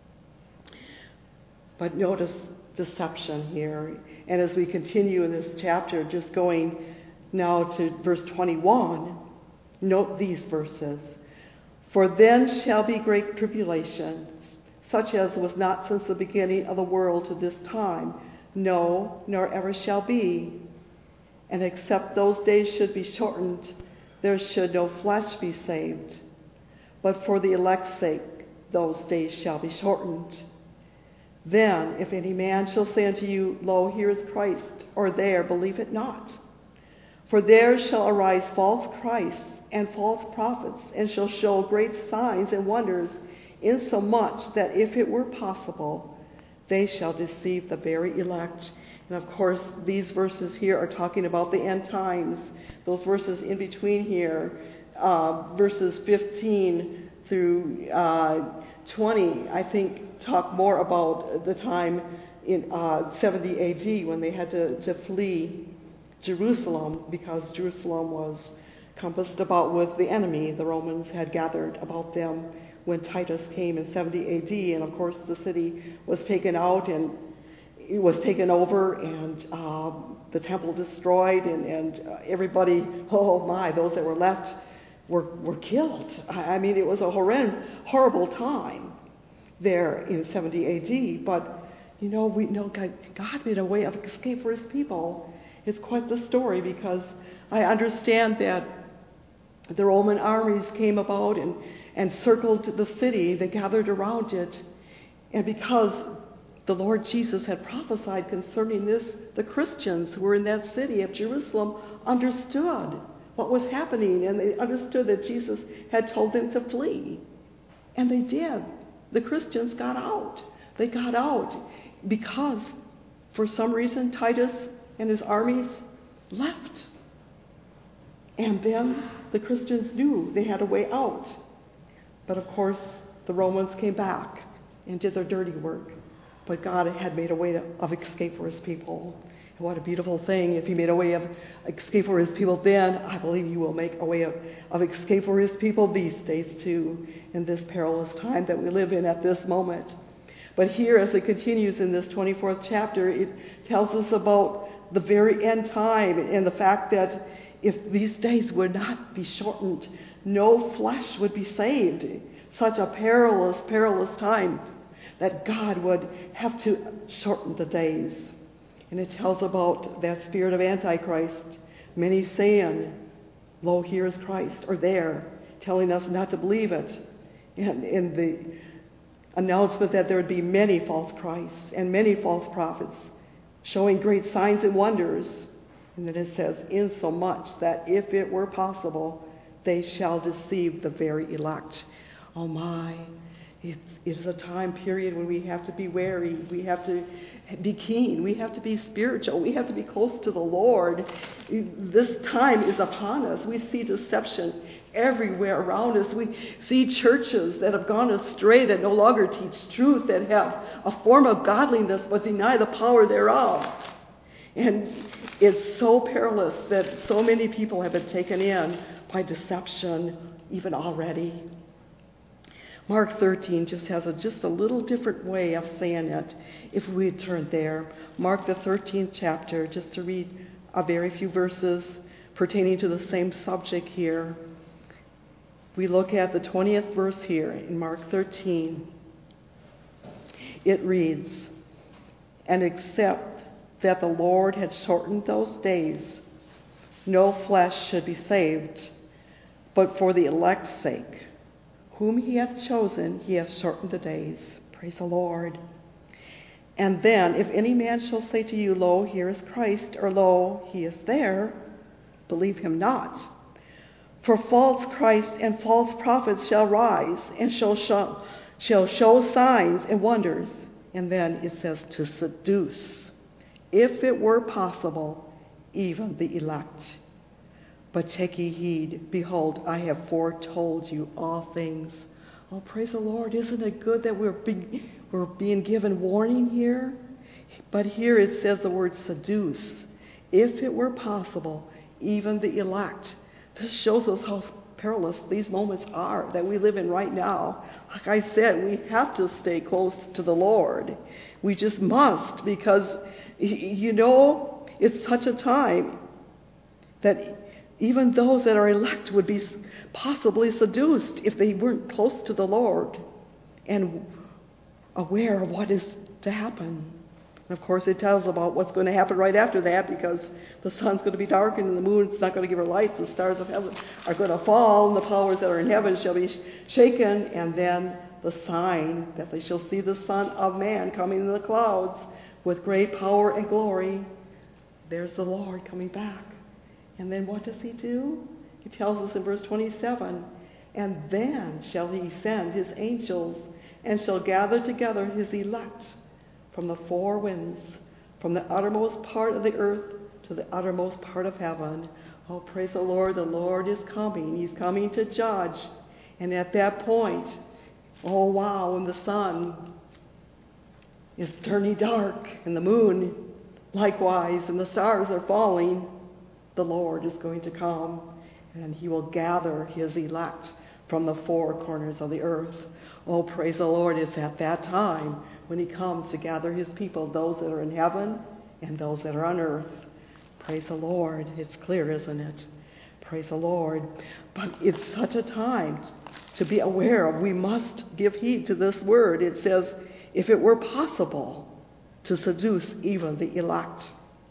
But notice deception here. And as we continue in this chapter, just going now to verse twenty-one, note these verses. For then shall be great tribulation, such as was not since the beginning of the world to this time, no, nor ever shall be. And except those days should be shortened, there should no flesh be saved. But for the elect's sake, those days shall be shortened. Then, if any man shall say unto you, Lo, here is Christ, or there, believe it not. For there shall arise false Christs and false prophets, and shall show great signs and wonders, insomuch that if it were possible, they shall deceive the very elect. And of course, these verses here are talking about the end times. Those verses in between here, uh, verses fifteen through uh, twenty, I think talk more about the time in uh, seventy A D when they had to, to flee Jerusalem because Jerusalem was compassed about with the enemy. The Romans had gathered about them when Titus came in seventy A D, and of course the city was taken out and it was taken over, and uh, the temple destroyed, and, and uh, everybody, oh my, those that were left were, were killed. I, I mean, it was a horrend, horrible time there in seventy A D, but you know, we know God, God made a way of escape for his people. It's quite the story, because I understand that the Roman armies came about and, and circled the city. They gathered around it, and because the Lord Jesus had prophesied concerning this, the Christians who were in that city of Jerusalem understood what was happening, and they understood that Jesus had told them to flee. And they did. The Christians got out. They got out because, for some reason, Titus and his armies left. And then the Christians knew they had a way out. But of course, the Romans came back and did their dirty work. But God had made a way to, of escape for his people. And what a beautiful thing. If he made a way of escape for his people then, I believe he will make a way of, of escape for his people these days too, in this perilous time that we live in at this moment. But here, as it continues in this twenty-fourth chapter, it tells us about the very end time and the fact that if these days would not be shortened, no flesh would be saved. Such a perilous, perilous time that God would have to shorten the days. And it tells about that spirit of Antichrist, many saying, Lo, here is Christ, or there, telling us not to believe it. And in the announcement that there would be many false Christs and many false prophets, showing great signs and wonders. And then it says, insomuch that if it were possible, they shall deceive the very elect. Oh my. It is a time period when we have to be wary. We have to be keen. We have to be spiritual. We have to be close to the Lord. This time is upon us. We see deception everywhere around us. We see churches that have gone astray, that no longer teach truth, that have a form of godliness but deny the power thereof. And it's so perilous that so many people have been taken in by deception even already. Mark thirteen just has a, just a little different way of saying it. If we had turned there, Mark the thirteenth chapter, just to read a very few verses pertaining to the same subject here. we look at the twentieth verse here in Mark thirteen, it reads, "And except that the Lord had shortened those days, no flesh should be saved, but for the elect's sake, whom he hath chosen, he hath shortened the days." Praise the Lord. "And then, if any man shall say to you, Lo, here is Christ, or Lo, he is there, believe him not. For false Christs and false prophets shall rise, and shall show, shall show signs and wonders." And then it says, "to seduce, if it were possible, even the elect. But take ye heed, behold, I have foretold you all things." Oh, praise the Lord. Isn't it good that we're being, we're being given warning here? But here it says the word seduce. If it were possible, even the elect. This shows us how perilous these moments are that we live in right now. Like I said, we have to stay close to the Lord. We just must, because, you know, it's such a time that even those that are elect would be possibly seduced if they weren't close to the Lord and aware of what is to happen. And of course, it tells about what's going to happen right after that, because the sun's going to be darkened and the moon's not going to give her light. The stars of heaven are going to fall, and the powers that are in heaven shall be shaken. And then the sign that they shall see the Son of Man coming in the clouds with great power and glory. There's the Lord coming back. And then what does he do? He tells us in verse twenty-seven, "And then shall he send his angels, and shall gather together his elect from the four winds, from the uttermost part of the earth to the uttermost part of heaven." Oh, praise the Lord. The Lord is coming. He's coming to judge. And at that point, oh wow, when the sun is turning dark and the moon likewise and the stars are falling, the Lord is going to come, and he will gather his elect from the four corners of the earth. Oh, praise the Lord. It's at that time when he comes to gather his people, those that are in heaven and those that are on earth. Praise the Lord. It's clear, isn't it? Praise the Lord. But it's such a time to be aware of. We must give heed to this word. It says, if it were possible to seduce even the elect.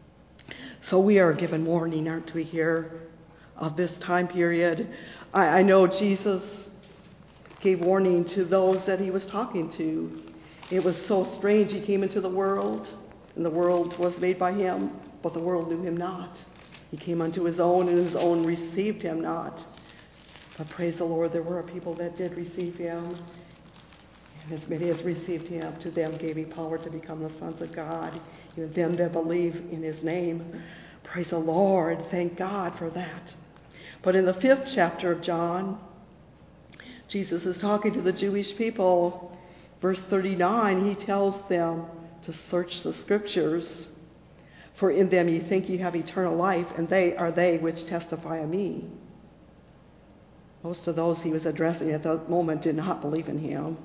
So we are given warning, aren't we, here, of this time period. I, I know Jesus gave warning to those that he was talking to. It was so strange. He came into the world, and the world was made by him, but the world knew him not. He came unto his own, and his own received him not. But praise the Lord, there were people that did receive him. And as many as received him, to them gave he power to become the sons of God, even them that believe in his name. Praise the Lord. Thank God for that. But in the fifth chapter of John, Jesus is talking to the Jewish people. Verse thirty-nine, he tells them to search the scriptures, for in them ye think ye have eternal life, and they are they which testify of me. Most of those he was addressing at that moment did not believe in him,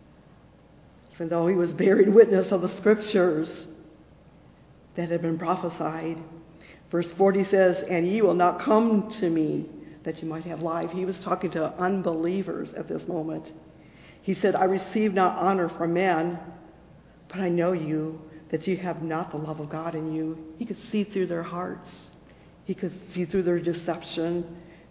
even though he was bearing witness of the scriptures that had been prophesied. Verse forty says, "And ye will not come to me that you might have life." He was talking to unbelievers at this moment. He said, "I receive not honor from men, but I know you, that you have not the love of God in you." He could see through their hearts. He could see through their deception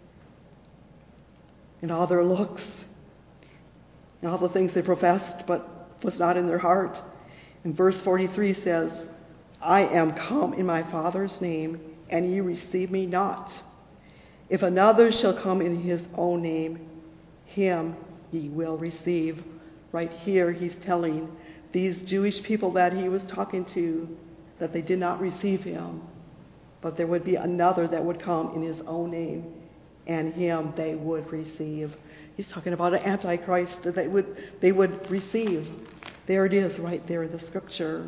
and all their looks and all the things they professed, but was not in their heart. And verse forty-three says, "I am come in my Father's name, and ye receive me not. If another shall come in his own name, him ye will receive." Right here he's telling these Jewish people that he was talking to that they did not receive him, but there would be another that would come in his own name, and him they would receive. He's talking about an antichrist that they would, they would receive. There it is right there in the scripture.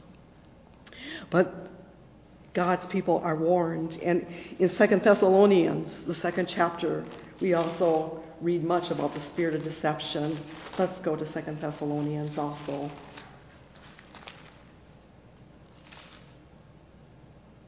But God's people are warned. And in Second Thessalonians, the second chapter, we also read much about the spirit of deception. Let's go to Second Thessalonians also.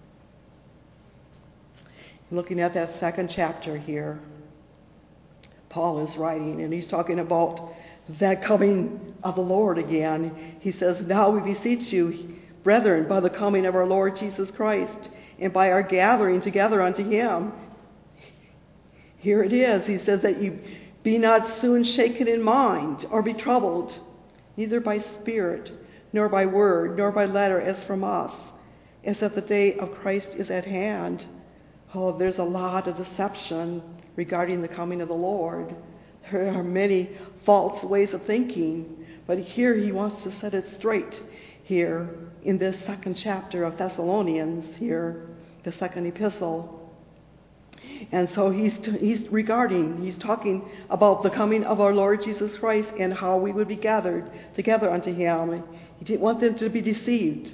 Looking at that second chapter here, Paul is writing, and he's talking about that coming of the Lord again. He says, now we beseech you, brethren, by the coming of our Lord Jesus Christ, and by our gathering together unto him. Here it is. He says that you be not soon shaken in mind, or be troubled, neither by spirit, nor by word, nor by letter as from us, as that the day of Christ is at hand. Oh, there's a lot of deception regarding the coming of the Lord. There are many false ways of thinking, but here he wants to set it straight here in this second chapter of Thessalonians, here, the second epistle. And so he's he's regarding, he's talking about the coming of our Lord Jesus Christ and how we would be gathered together unto him. He didn't want them to be deceived.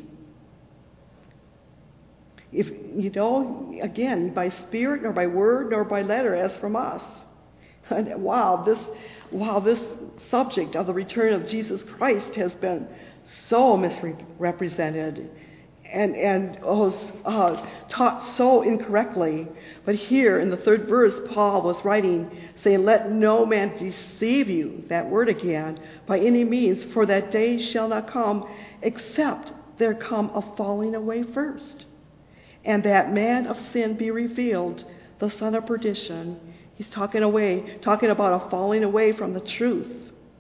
If you know, again, by spirit, nor by word, nor by letter, as from us. And wow, this wow, this subject of the return of Jesus Christ has been so misrepresented and and oh, uh, taught so incorrectly. But here in the third verse, Paul was writing, saying, "Let no man deceive you," that word again, "by any means, for that day shall not come, except there come a falling away first, and that man of sin be revealed, the son of perdition." He's talking away, talking about a falling away from the truth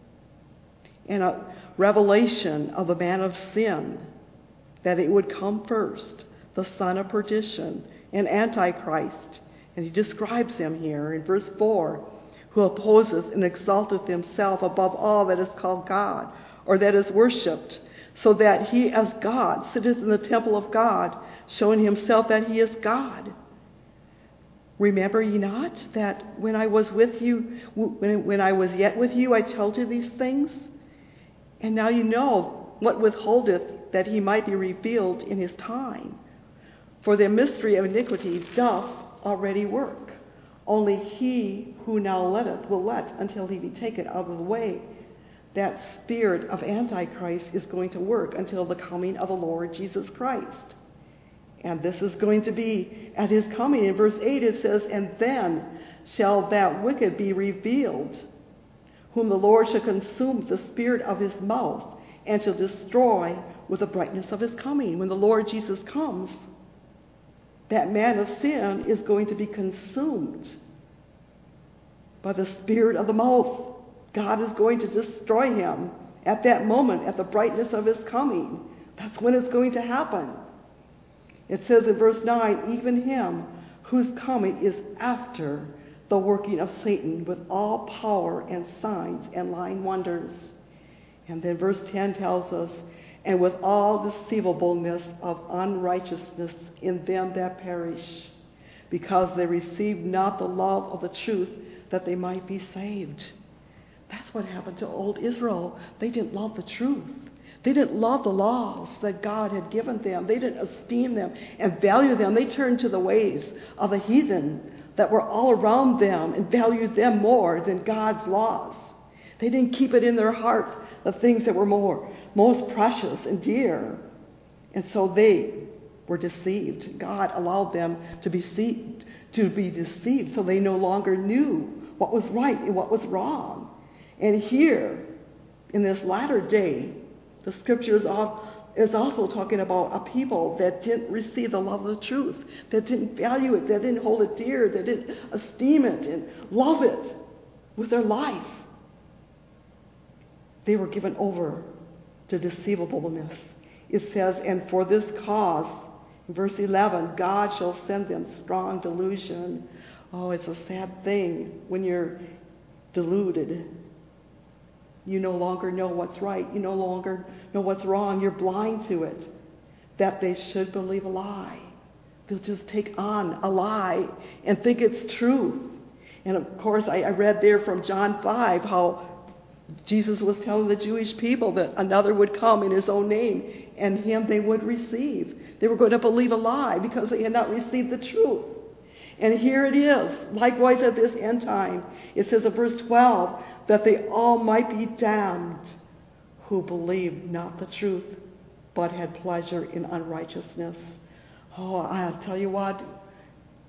and a revelation of the man of sin, that it would come first, the son of perdition, an antichrist. And he describes him here in verse four, who opposeth and exalteth himself above all that is called God, or that is worshipped, so that he as God sitteth in the temple of God, showing himself that he is God. Remember ye not that when I was with you, when, when I was yet with you, I told you these things? And now you know what withholdeth, that he might be revealed in his time. For the mystery of iniquity doth already work. Only he who now letteth will let until he be taken out of the way. That spirit of Antichrist is going to work until the coming of the Lord Jesus Christ. And this is going to be at his coming. In verse eight it says, "And then shall that wicked be revealed, whom the Lord shall consume with the spirit of his mouth, and shall destroy with the brightness of his coming." When the Lord Jesus comes, that man of sin is going to be consumed by the spirit of the mouth. God is going to destroy him at that moment, at the brightness of his coming. That's when it's going to happen. It says in verse nine, "Even him whose coming is after the working of Satan with all power and signs and lying wonders." And then verse ten tells us, "And with all deceivableness of unrighteousness in them that perish, because they received not the love of the truth, that they might be saved." That's what happened to old Israel. They didn't love the truth. They didn't love the laws that God had given them. They didn't esteem them and value them. They turned to the ways of the heathen that were all around them and valued them more than God's laws. They didn't keep it in their heart, the things that were more most precious and dear. And so they were deceived. God allowed them to be deceived, to be deceived, so they no longer knew what was right and what was wrong. And here, in this latter day, the scripture is also talking about a people that didn't receive the love of the truth, that didn't value it, that didn't hold it dear, that didn't esteem it and love it with their life. They were given over to deceivableness. It says, "And for this cause," in verse eleven, "God shall send them strong delusion." Oh, it's a sad thing when you're deluded. You no longer know what's right. You no longer know what's wrong. You're blind to it. That they should believe a lie. They'll just take on a lie and think it's truth. And of course, I, I read there from John five how Jesus was telling the Jewish people that another would come in his own name, and him they would receive. They were going to believe a lie because they had not received the truth. And here it is, likewise at this end time. It says in verse twelve, "That they all might be damned who believed not the truth, but had pleasure in unrighteousness." Oh, I'll tell you what,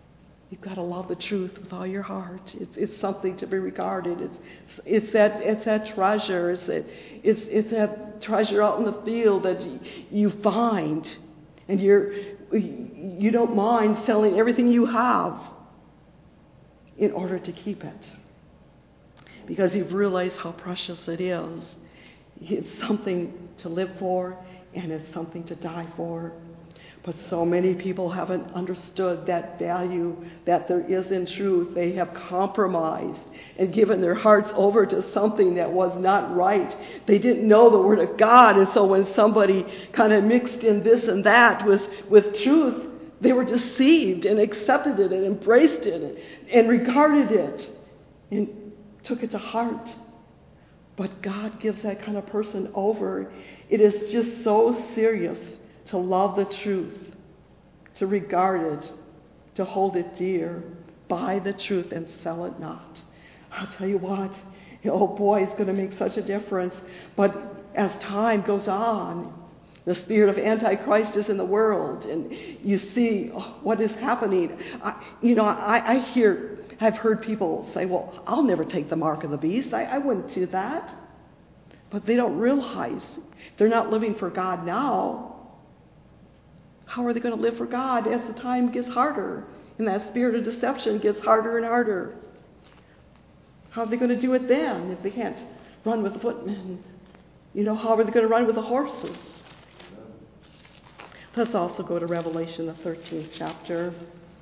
You've got to love the truth with all your heart. It's, it's something to be regarded. It's, it's that it's that treasure. It's that, it's, it's that treasure out in the field that you, you find, and you're you don't mind selling everything you have in order to keep it, because you've realized how precious it is. It's something to live for, and it's something to die for. But so many people haven't understood that value that there is in truth. They have compromised and given their hearts over to something that was not right. They didn't know the Word of God, and so when somebody kind of mixed in this and that with, with truth, they were deceived and accepted it and embraced it and, and regarded it and took it to heart. But God gives that kind of person over. It is just so serious to love the truth, to regard it, to hold it dear. Buy the truth and sell it not. I'll tell you what, oh boy, it's going to make such a difference. But as time goes on, the spirit of Antichrist is in the world, and you see oh, what is happening. I, you know, I, I hear, I've heard people say, well, I'll never take the mark of the beast. I, I wouldn't do that. But they don't realize they're not living for God now. How are they going to live for God as the time gets harder and that spirit of deception gets harder and harder? How are they going to do it then if they can't run with the footmen? You know, how are they going to run with the horses? Let's also go to Revelation, the thirteenth chapter.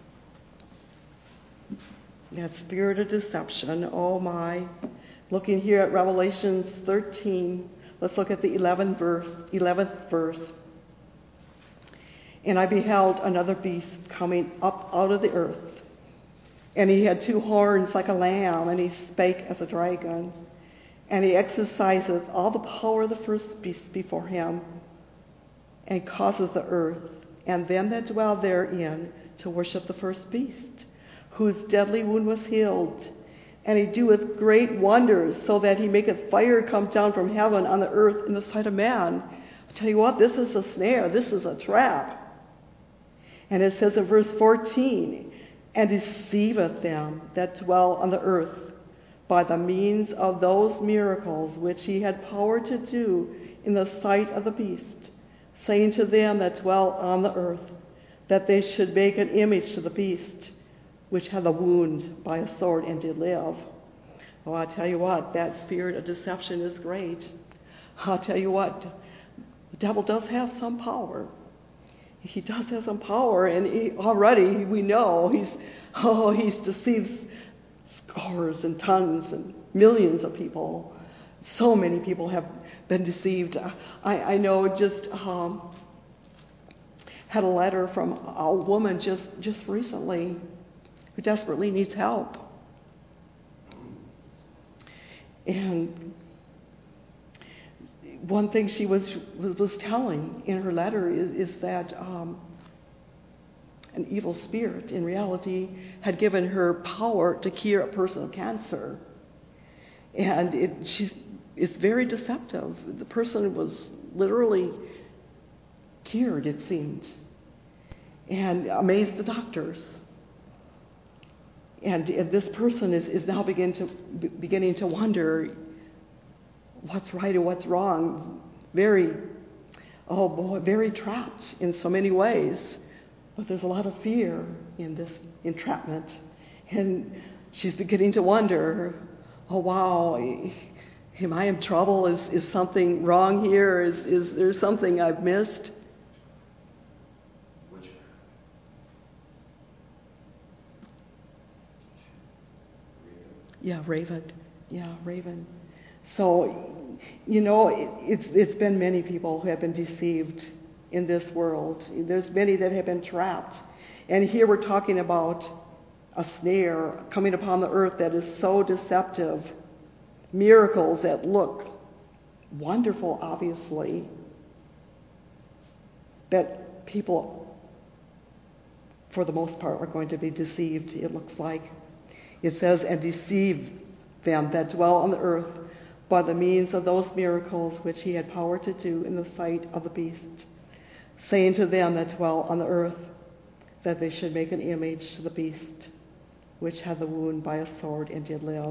That spirit of deception, oh my. Looking here at Revelation thirteen, let's look at the eleventh verse. eleventh verse. And I beheld another beast coming up out of the earth. And he had two horns like a lamb, and he spake as a dragon. And he exerciseth all the power of the first beast before him, and causeth the earth, and them that dwell therein, to worship the first beast, whose deadly wound was healed. And he doeth great wonders, so that he maketh fire come down from heaven on the earth in the sight of man. I tell you what, this is a snare, this is a trap. And it says in verse fourteen, and deceiveth them that dwell on the earth by the means of those miracles which he had power to do in the sight of the beast, saying to them that dwell on the earth, that they should make an image to the beast, which had a wound by a sword and did live. Oh, I tell you what, that spirit of deception is great. I'll tell you what, the devil does have some power. He does have some power, and he, already we know he's oh he's deceived scores and tons and millions of people. So many people have been deceived. I, I know just um, had a letter from a woman just, just recently who desperately needs help. And one thing she was was, was telling in her letter is, is that um, an evil spirit, in reality, had given her power to cure a person of cancer. And it, she's, it's very deceptive. The person was literally cured, it seemed, and amazed the doctors. And, and this person is, is now begin to, b- beginning to wonder what's right and what's wrong. Very, oh boy, very trapped in so many ways. But there's a lot of fear in this entrapment. And she's beginning to wonder, oh wow, am I in trouble? Is, is something wrong here? Is, is there something I've missed? Yeah, Raven. Yeah, Raven. So, you know, it, it's it's been many people who have been deceived in this world. There's many that have been trapped. And here we're talking about a snare coming upon the earth that is so deceptive. Miracles that look wonderful, obviously, that people, for the most part, are going to be deceived, it looks like. It says, and deceive them that dwell on the earth by the means of those miracles which he had power to do in the sight of the beast, saying to them that dwell on the earth that they should make an image to the beast, which had the wound by a sword and did live.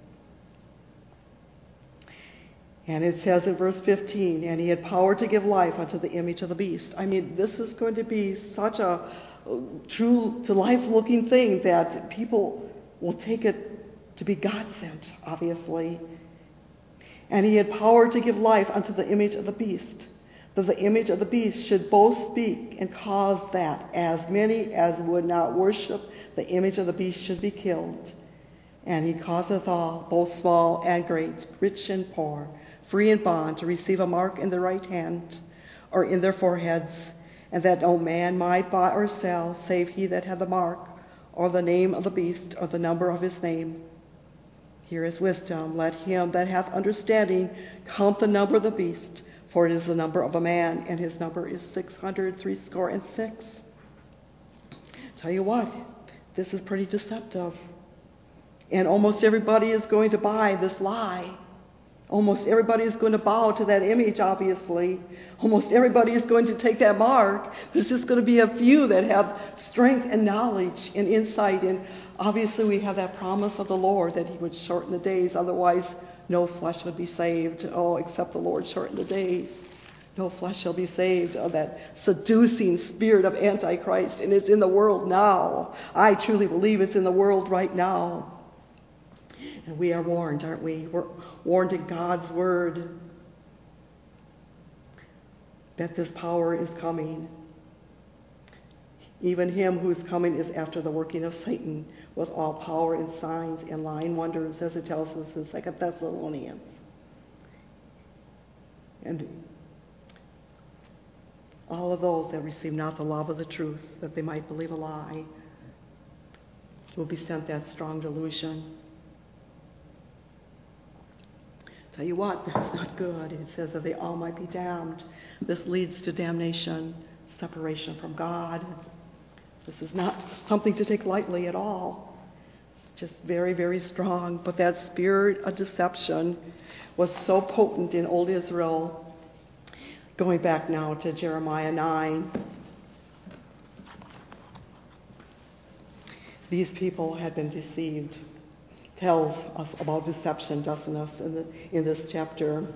And it says in verse fifteen, and he had power to give life unto the image of the beast. I mean, this is going to be such a true to life looking thing that people will take it to be God sent, obviously. And he had power to give life unto the image of the beast, that the image of the beast should both speak and cause that as many as would not worship the image of the beast should be killed. And he causeth all, both small and great, rich and poor, free and bond, to receive a mark in their right hand or in their foreheads, and that no man might buy or sell, save he that had the mark, or the name of the beast, or the number of his name. Here is wisdom. Let him that hath understanding count the number of the beast, for it is the number of a man, and his number is six hundred threescore and six. Tell you what, this is pretty deceptive. And almost everybody is going to buy this lie. Almost everybody is going to bow to that image, obviously. Almost everybody is going to take that mark. There's just going to be a few that have strength and knowledge and insight. And obviously we have that promise of the Lord that he would shorten the days. Otherwise, no flesh would be saved. Oh, except the Lord shorten the days. No flesh shall be saved. Oh, that seducing spirit of Antichrist. And it's in the world now. I truly believe it's in the world right now. And we are warned, aren't we? We're warned in God's word that this power is coming. Even him who is coming is after the working of Satan with all power and signs and lying wonders, as it tells us in Second Thessalonians. And all of those that receive not the love of the truth, that they might believe a lie, will be sent that strong delusion. Tell you what, that's not good. It says that they all might be damned. This leads to damnation, separation from God. This is not something to take lightly at all. It's just very, very strong. But that spirit of deception was so potent in old Israel. Going back now to Jeremiah nine. These people had been deceived. Tells us about deception, doesn't it, in, the, in this chapter.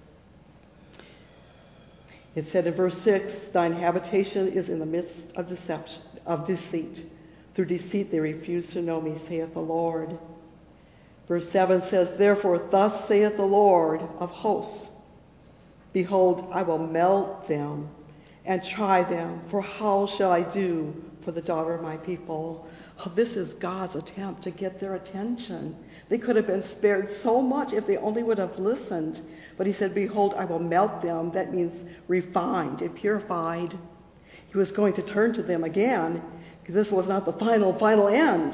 It said in verse six, thine habitation is in the midst of deception, of deceit. Through deceit they refuse to know me, saith the Lord. Verse seven says, therefore thus saith the Lord of hosts, behold, I will melt them and try them, for how shall I do for the daughter of my people? Oh, this is God's attempt to get their attention. They could have been spared so much if they only would have listened. But he said, behold, I will melt them. That means refined and purified. He was going to turn to them again, because this was not the final, final end.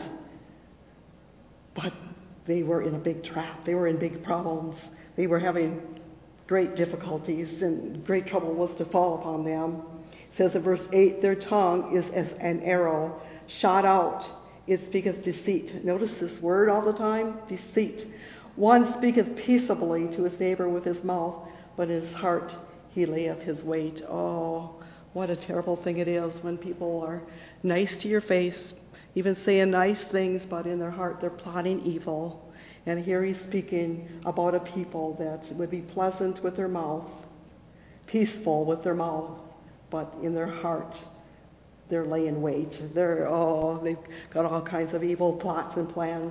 But they were in a big trap. They were in big problems. They were having great difficulties, and great trouble was to fall upon them. It says in verse eight, their tongue is as an arrow shot out. It speaketh deceit. Notice this word all the time, deceit. One speaketh peaceably to his neighbor with his mouth, but in his heart he layeth his weight. Oh, what a terrible thing it is when people are nice to your face, even saying nice things, but in their heart they're plotting evil. And here he's speaking about a people that would be pleasant with their mouth, peaceful with their mouth, but in their heart they're laying wait. They're, oh, they've got all kinds of evil plots and plans.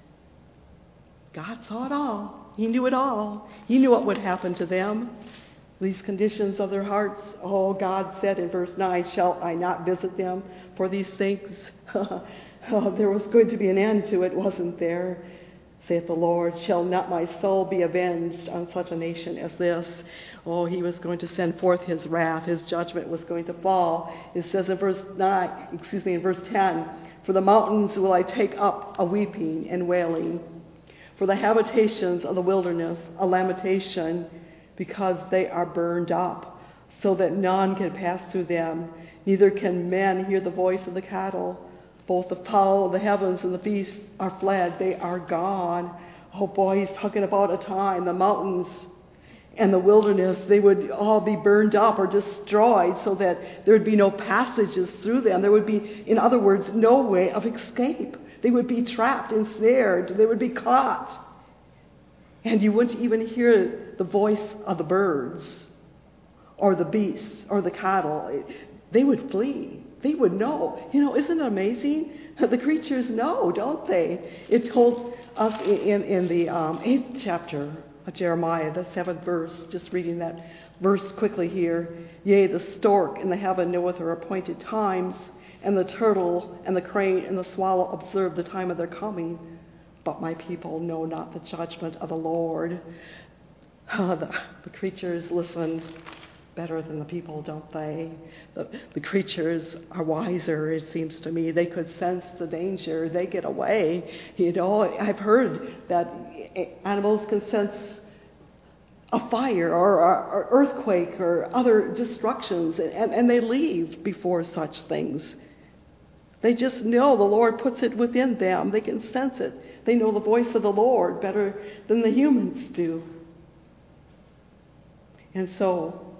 God saw it all. He knew it all. He knew what would happen to them. These conditions of their hearts. Oh, God said in verse nine, shall I not visit them for these things? Oh, there was going to be an end to it, wasn't there? Saith the Lord, shall not my soul be avenged on such a nation as this? Oh, he was going to send forth his wrath. His judgment was going to fall. It says in verse nine, excuse me, in verse ten, for the mountains will I take up a weeping and wailing, for the habitations of the wilderness a lamentation, because they are burned up, so that none can pass through them, neither can men hear the voice of the cattle. Both the fowl of the heavens and the beasts are fled. They are gone. Oh boy, he's talking about a time. The mountains and the wilderness, they would all be burned up or destroyed so that there would be no passages through them. There would be, in other words, no way of escape. They would be trapped, ensnared. They would be caught. And you wouldn't even hear the voice of the birds or the beasts or the cattle. They would flee. They would know. You know, isn't it amazing? The creatures know, don't they? It told us in, in the um, eighth chapter of Jeremiah, the seventh verse, just reading that verse quickly here. Yea, the stork in the heaven knoweth her appointed times, and the turtle and the crane and the swallow observe the time of their coming. But my people know not the judgment of the Lord. Uh, the, the creatures listen better than the people, don't they? The, the creatures are wiser, it seems to me. They could sense the danger. They get away. You know, I've heard that animals can sense a fire or, or, or earthquake or other destructions, and, and they leave before such things. They just know the Lord puts it within them. They can sense it. They know the voice of the Lord better than the humans do. And so,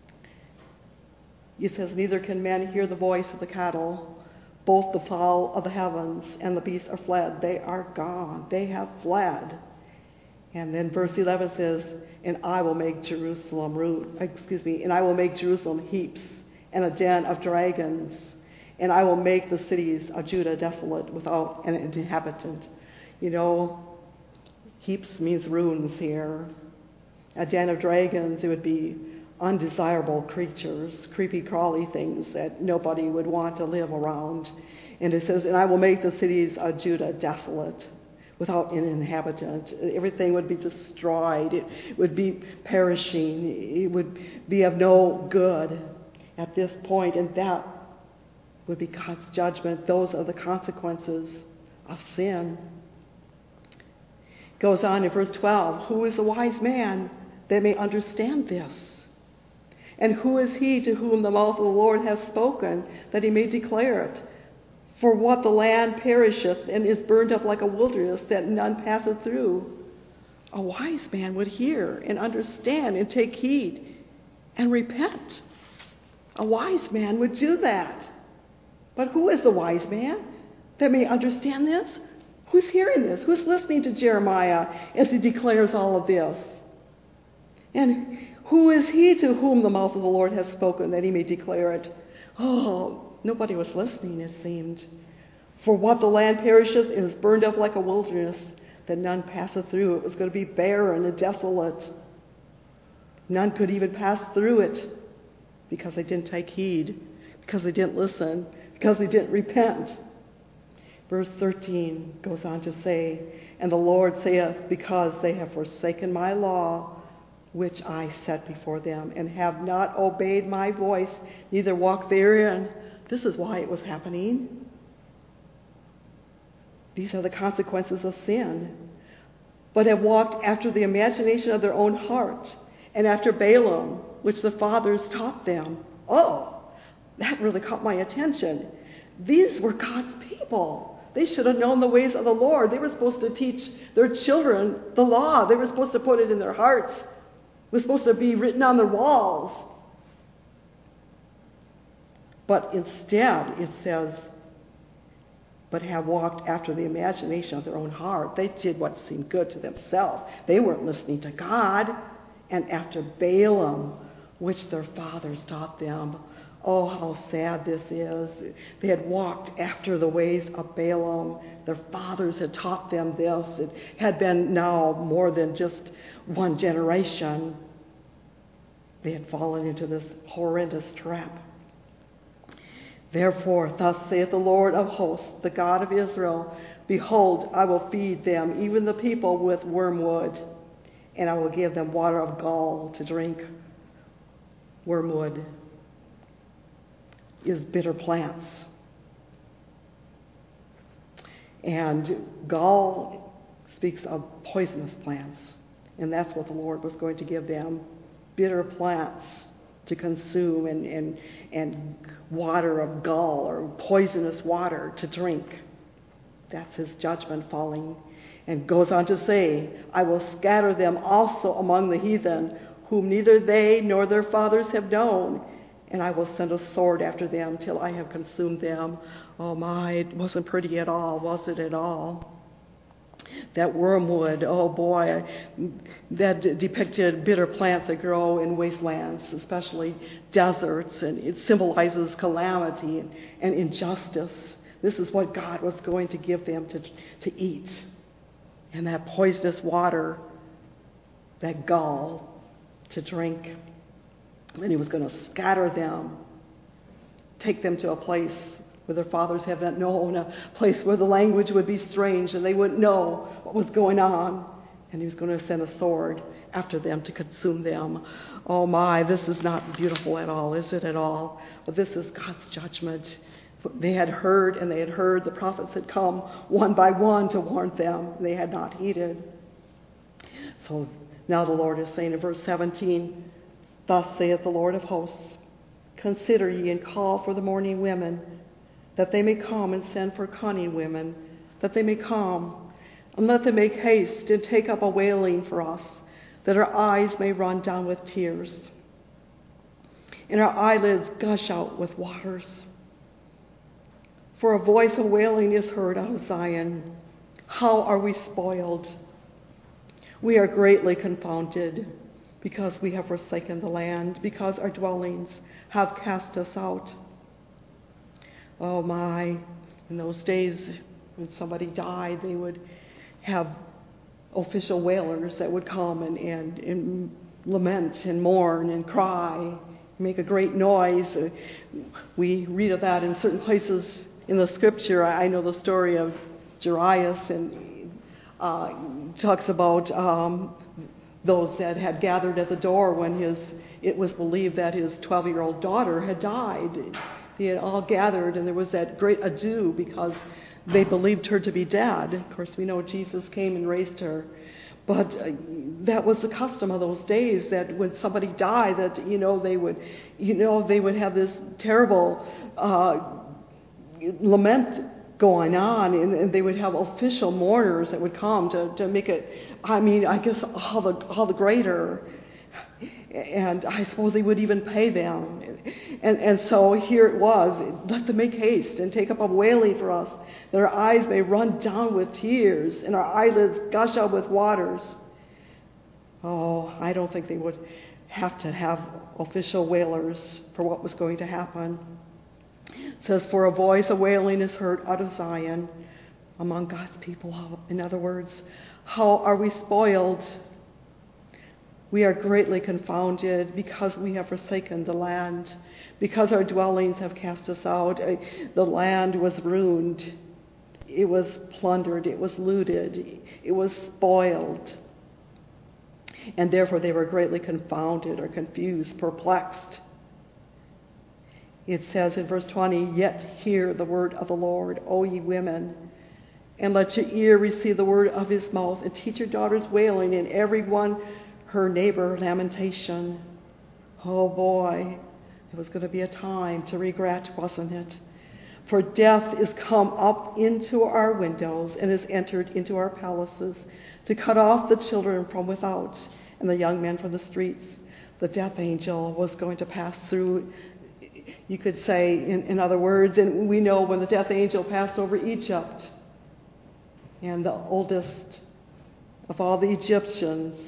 he says, neither can men hear the voice of the cattle. Both the fowl of the heavens and the beasts are fled. They are gone. They have fled. And then verse eleven says, and I will make Jerusalem root, excuse me, and I will make Jerusalem heaps and a den of dragons. And I will make the cities of Judah desolate without an inhabitant. You know, heaps means ruins here. A den of dragons, it would be undesirable creatures, creepy crawly things that nobody would want to live around. And it says, and I will make the cities of Judah desolate without an inhabitant. Everything would be destroyed. It would be perishing. It would be of no good at this point. And that would be God's judgment. Those are the consequences of sin. Goes on in verse twelve, who is the wise man that may understand this? And who is he to whom the mouth of the Lord has spoken, that he may declare it? For what the land perisheth and is burned up like a wilderness, that none passeth through. A wise man would hear and understand and take heed and repent. A wise man would do that. But who is the wise man that may understand this? Who's hearing this? Who's listening to Jeremiah as he declares all of this? And who is he to whom the mouth of the Lord has spoken, that he may declare it? Oh, nobody was listening, it seemed. For what the land perisheth is burned up like a wilderness, that none passeth through. It was going to be barren and desolate. None could even pass through it because they didn't take heed, because they didn't listen, because they didn't repent. Verse thirteen goes on to say, and the Lord saith, because they have forsaken my law, which I set before them, and have not obeyed my voice, neither walked therein. This is why it was happening. These are the consequences of sin. But have walked after the imagination of their own heart, and after Balaam, which the fathers taught them. Oh, that really caught my attention. These were God's people. They should have known the ways of the Lord. They were supposed to teach their children the law. They were supposed to put it in their hearts. It was supposed to be written on their walls. But instead, it says, but have walked after the imagination of their own heart. They did what seemed good to themselves. They weren't listening to God. And after Balaam, which their fathers taught them. Oh, how sad this is. They had walked after the ways of Balaam. Their fathers had taught them this. It had been now more than just one generation. They had fallen into this horrendous trap. Therefore, thus saith the Lord of hosts, the God of Israel, behold, I will feed them, even the people, with wormwood, and I will give them water of gall to drink. Wormwood is bitter plants. And gall speaks of poisonous plants. And that's what the Lord was going to give them. Bitter plants to consume, and, and, and water of gall, or poisonous water to drink. That's his judgment falling. And goes on to say, I will scatter them also among the heathen, whom neither they nor their fathers have known, and I will send a sword after them till I have consumed them. Oh my, it wasn't pretty at all, was it at all? That wormwood, oh boy, that d- depicted bitter plants that grow in wastelands, especially deserts, and it symbolizes calamity and, and injustice. This is what God was going to give them to, to eat. And that poisonous water, that gall to drink. And he was going to scatter them, take them to a place where their fathers have not known, a place where the language would be strange and they wouldn't know what was going on. And he was going to send a sword after them to consume them. Oh my, this is not beautiful at all, is it at all? But this is God's judgment. They had heard and they had heard. The prophets had come one by one to warn them. They had not heeded. So now the Lord is saying in verse seventeen, thus saith the Lord of hosts, consider ye and call for the mourning women, that they may come, and send for cunning women, that they may come, and let them make haste and take up a wailing for us, that our eyes may run down with tears, and our eyelids gush out with waters. For a voice of wailing is heard out of Zion. How are we spoiled? We are greatly confounded, because we have forsaken the land, because our dwellings have cast us out. Oh my, in those days when somebody died, they would have official wailers that would come and, and, and lament and mourn and cry, make a great noise. We read of that in certain places in the scripture. I know the story of Jairus, and uh, talks about um, those that had gathered at the door when his it was believed that his twelve-year-old daughter had died. They had all gathered, and there was that great ado because they believed her to be dead. Of course, we know Jesus came and raised her. But uh, that was the custom of those days, that when somebody died, that, you know, they would, you know, they would have this terrible uh, lament going on, and, and they would have official mourners that would come to, to make it, I mean, I guess all the, all the greater. And I suppose they would even pay them. And, and so here it was, let them make haste and take up a wailing for us, that our eyes may run down with tears and our eyelids gush out with waters. Oh, I don't think they would have to have official wailers for what was going to happen. It says, for a voice of wailing is heard out of Zion among God's people. In other words, how are we spoiled? We are greatly confounded because we have forsaken the land, because our dwellings have cast us out. The land was ruined. It was plundered. It was looted. It was spoiled. And therefore they were greatly confounded or confused, perplexed. It says in verse twenty, yet hear the word of the Lord, O ye women, and let your ear receive the word of his mouth, and teach your daughters wailing, and every one her neighbor lamentation. Oh boy, it was going to be a time to regret, wasn't it? For death is come up into our windows and is entered into our palaces to cut off the children from without and the young men from the streets. The death angel was going to pass through, you could say, in, in other words, and we know when the death angel passed over Egypt, and the oldest of all the Egyptians,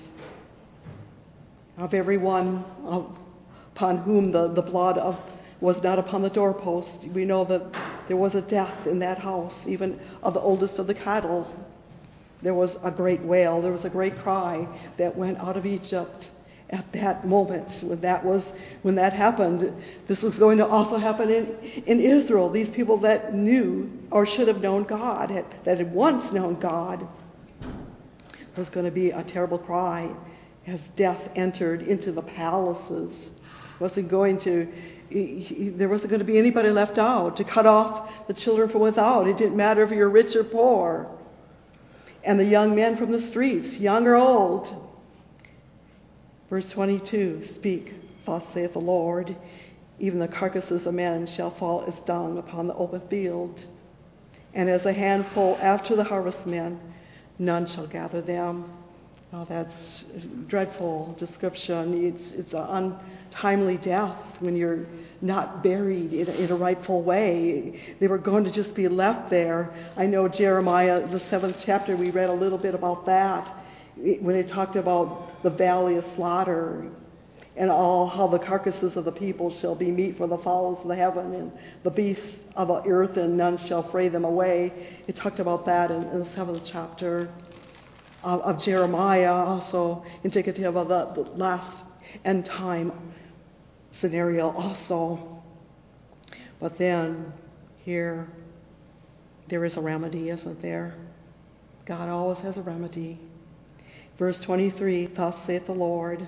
of everyone upon whom the, the blood of was not upon the doorpost. We know that there was a death in that house, even of the oldest of the cattle. There was a great wail, there was a great cry that went out of Egypt at that moment. When that was when that happened, this was going to also happen in, in Israel. These people that knew or should have known God, had, that had once known God, was going to be a terrible cry as death entered into the palaces. Wasn't going to, he, he, there wasn't going to be anybody left out to cut off the children from without. It didn't matter if you're rich or poor. And the young men from the streets, young or old. Verse twenty-two, speak, thus saith the Lord, even the carcasses of men shall fall as dung upon the open field, and as a handful after the harvestmen, none shall gather them. Oh, that's a dreadful description. It's, it's an untimely death when you're not buried in a, in a rightful way. They were going to just be left there. I know Jeremiah, the seventh chapter, we read a little bit about that when it talked about the valley of slaughter and all how the carcasses of the people shall be meat for the fowls of the heaven and the beasts of the earth, and none shall fray them away. It talked about that in, in the seventh chapter of, of Jeremiah, also indicative of the, the last end time scenario also. But then here there is a remedy, isn't there? God always has a remedy. Verse twenty-three, thus saith the Lord,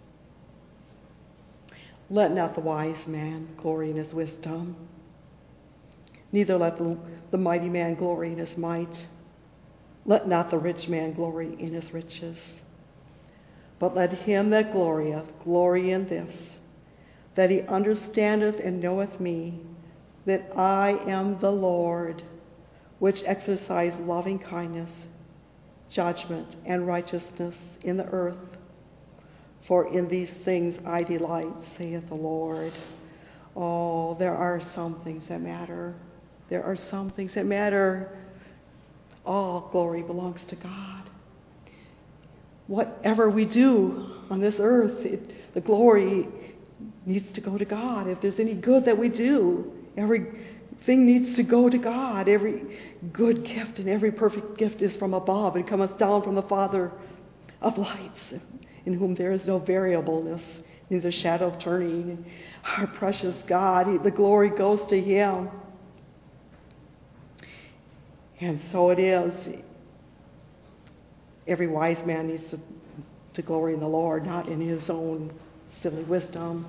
let not the wise man glory in his wisdom, neither let the, the mighty man glory in his might. Let not the rich man glory in his riches, but let him that glorieth glory in this, that he understandeth and knoweth me, that I am the Lord, which exercise loving kindness, judgment, and righteousness in the earth. For in these things I delight, saith the Lord. Oh, there are some things that matter. There are some things that matter. All glory belongs to God. Whatever we do on this earth, it, the glory needs to go to God. If there's any good that we do, everything needs to go to God. Every good gift and every perfect gift is from above and cometh down from the Father of lights, in whom there is no variableness, neither shadow of turning. Our precious God, he, the glory goes to Him. And so it is. Every wise man needs to, to glory in the Lord, not in his own silly wisdom.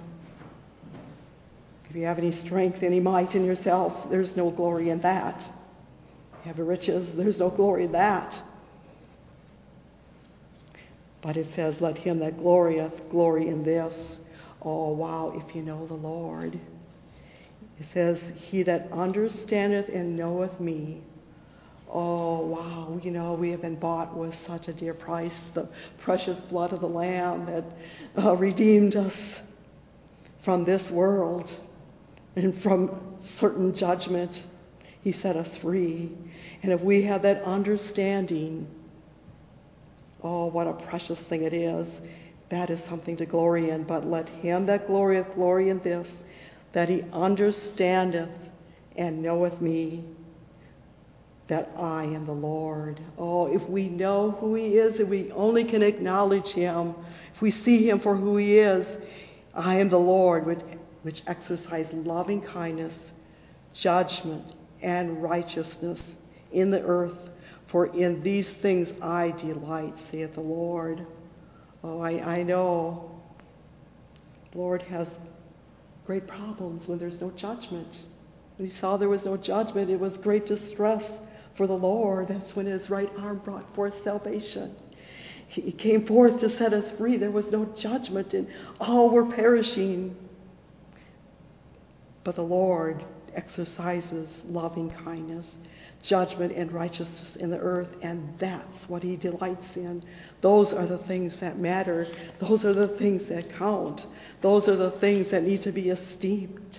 If you have any strength, any might in yourself, there's no glory in that. If you have riches, there's no glory in that. But it says, let him that glorieth glory in this. Oh, wow, if you know the Lord. It says, he that understandeth and knoweth me. Oh, wow, you know, we have been bought with such a dear price, the precious blood of the Lamb that uh, redeemed us from this world and from certain judgment. He set us free. And if we have that understanding, oh, what a precious thing it is. That is something to glory in. But let him that glorieth glory in this, that he understandeth and knoweth me, that I am the Lord. Oh, if we know who He is, if we only can acknowledge Him, if we see Him for who He is, I am the Lord, which, which exercise loving kindness, judgment, and righteousness in the earth. For in these things I delight, saith the Lord. Oh, I, I know the Lord has great problems when there's no judgment. When He saw there was no judgment, it was great distress for the Lord. That's when His right arm brought forth salvation. He came forth to set us free. There was no judgment, and all were perishing. But the Lord exercises loving kindness, judgment, and righteousness in the earth, and that's what He delights in. Those are the things that matter. Those are the things that count. Those are the things that need to be esteemed.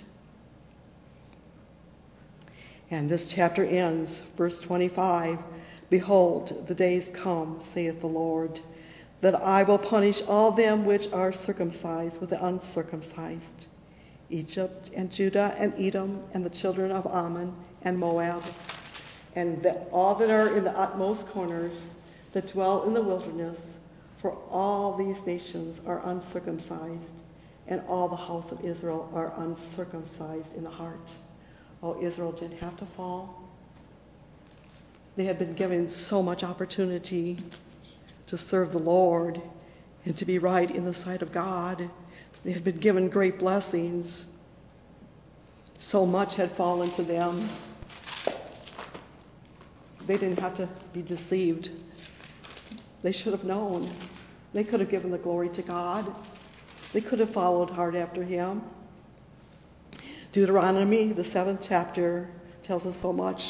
And this chapter ends, verse twenty-five, behold, the days come, saith the Lord, that I will punish all them which are circumcised with the uncircumcised, Egypt and Judah and Edom and the children of Ammon and Moab, and the, all that are in the utmost corners that dwell in the wilderness, for all these nations are uncircumcised, and all the house of Israel are uncircumcised in the heart. Oh, Israel didn't have to fall. They had been given so much opportunity to serve the Lord and to be right in the sight of God. They had been given great blessings. So much had fallen to them. They didn't have to be deceived. They should have known. They could have given the glory to God. They could have followed hard after Him. Deuteronomy, the seventh chapter, tells us so much,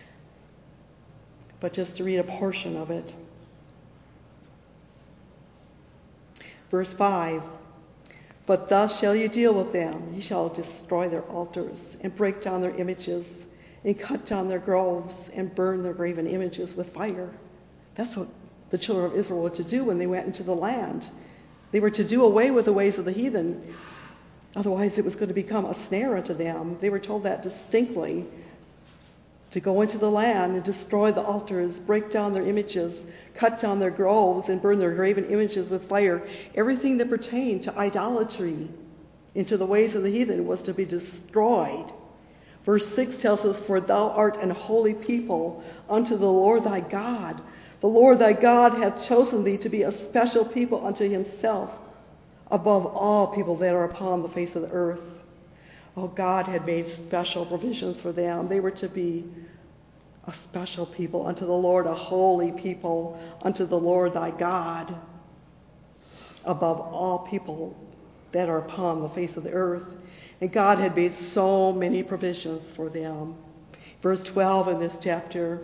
but just to read a portion of it. Verse five, But thus shall you deal with them. You shall destroy their altars, and break down their images, and cut down their groves, and burn their graven images with fire. That's what the children of Israel were to do when they went into the land. They were to do away with the ways of the heathen. Otherwise, it was going to become a snare unto them. They were told that distinctly, to go into the land and destroy the altars, break down their images, cut down their groves, and burn their graven images with fire. Everything that pertained to idolatry, into the ways of the heathen, was to be destroyed. Verse six tells us, "For thou art an holy people unto the Lord thy God. The Lord thy God hath chosen thee to be a special people unto himself, above all people that are upon the face of the earth." Oh, God had made special provisions for them. They were to be a special people unto the Lord, a holy people unto the Lord thy God, above all people that are upon the face of the earth. And God had made so many provisions for them. Verse twelve in this chapter,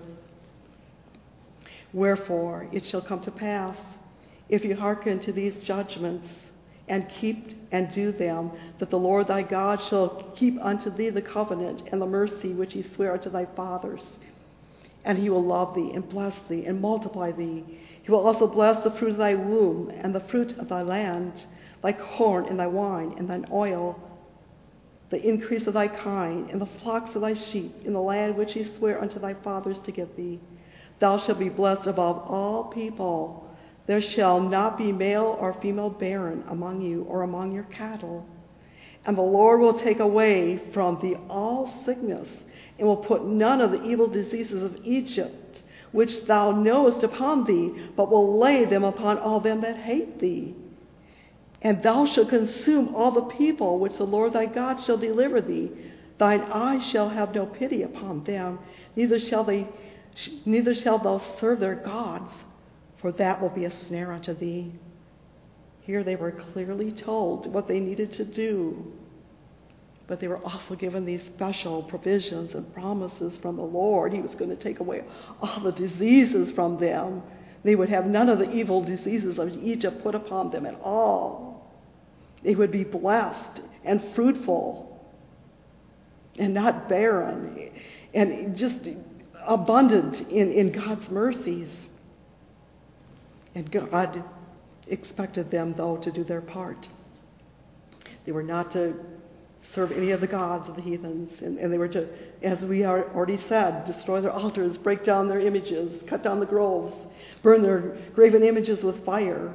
"Wherefore it shall come to pass, if you hearken to these judgments, and keep and do them, that the Lord thy God shall keep unto thee the covenant and the mercy which he sware unto thy fathers. And he will love thee, and bless thee, and multiply thee. He will also bless the fruit of thy womb, and the fruit of thy land, thy corn, and thy wine, and thine oil, the increase of thy kind, and the flocks of thy sheep, in the land which he sware unto thy fathers to give thee. Thou shalt be blessed above all people. There shall not be male or female barren among you or among your cattle. And the Lord will take away from thee all sickness, and will put none of the evil diseases of Egypt, which thou knowest upon thee, but will lay them upon all them that hate thee. And thou shalt consume all the people which the Lord thy God shall deliver thee. Thine eyes shall have no pity upon them, neither shall they, neither shalt thou serve their gods, for that will be a snare unto thee." Here they were clearly told what they needed to do, but they were also given these special provisions and promises from the Lord. He was going to take away all the diseases from them. They would have none of the evil diseases of Egypt put upon them at all. They would be blessed and fruitful and not barren, and just abundant in, in God's mercies. And God expected them, though, to do their part. They were not to serve any of the gods of the heathens, and, and they were to, as we already said, destroy their altars, break down their images, cut down the groves, burn their graven images with fire.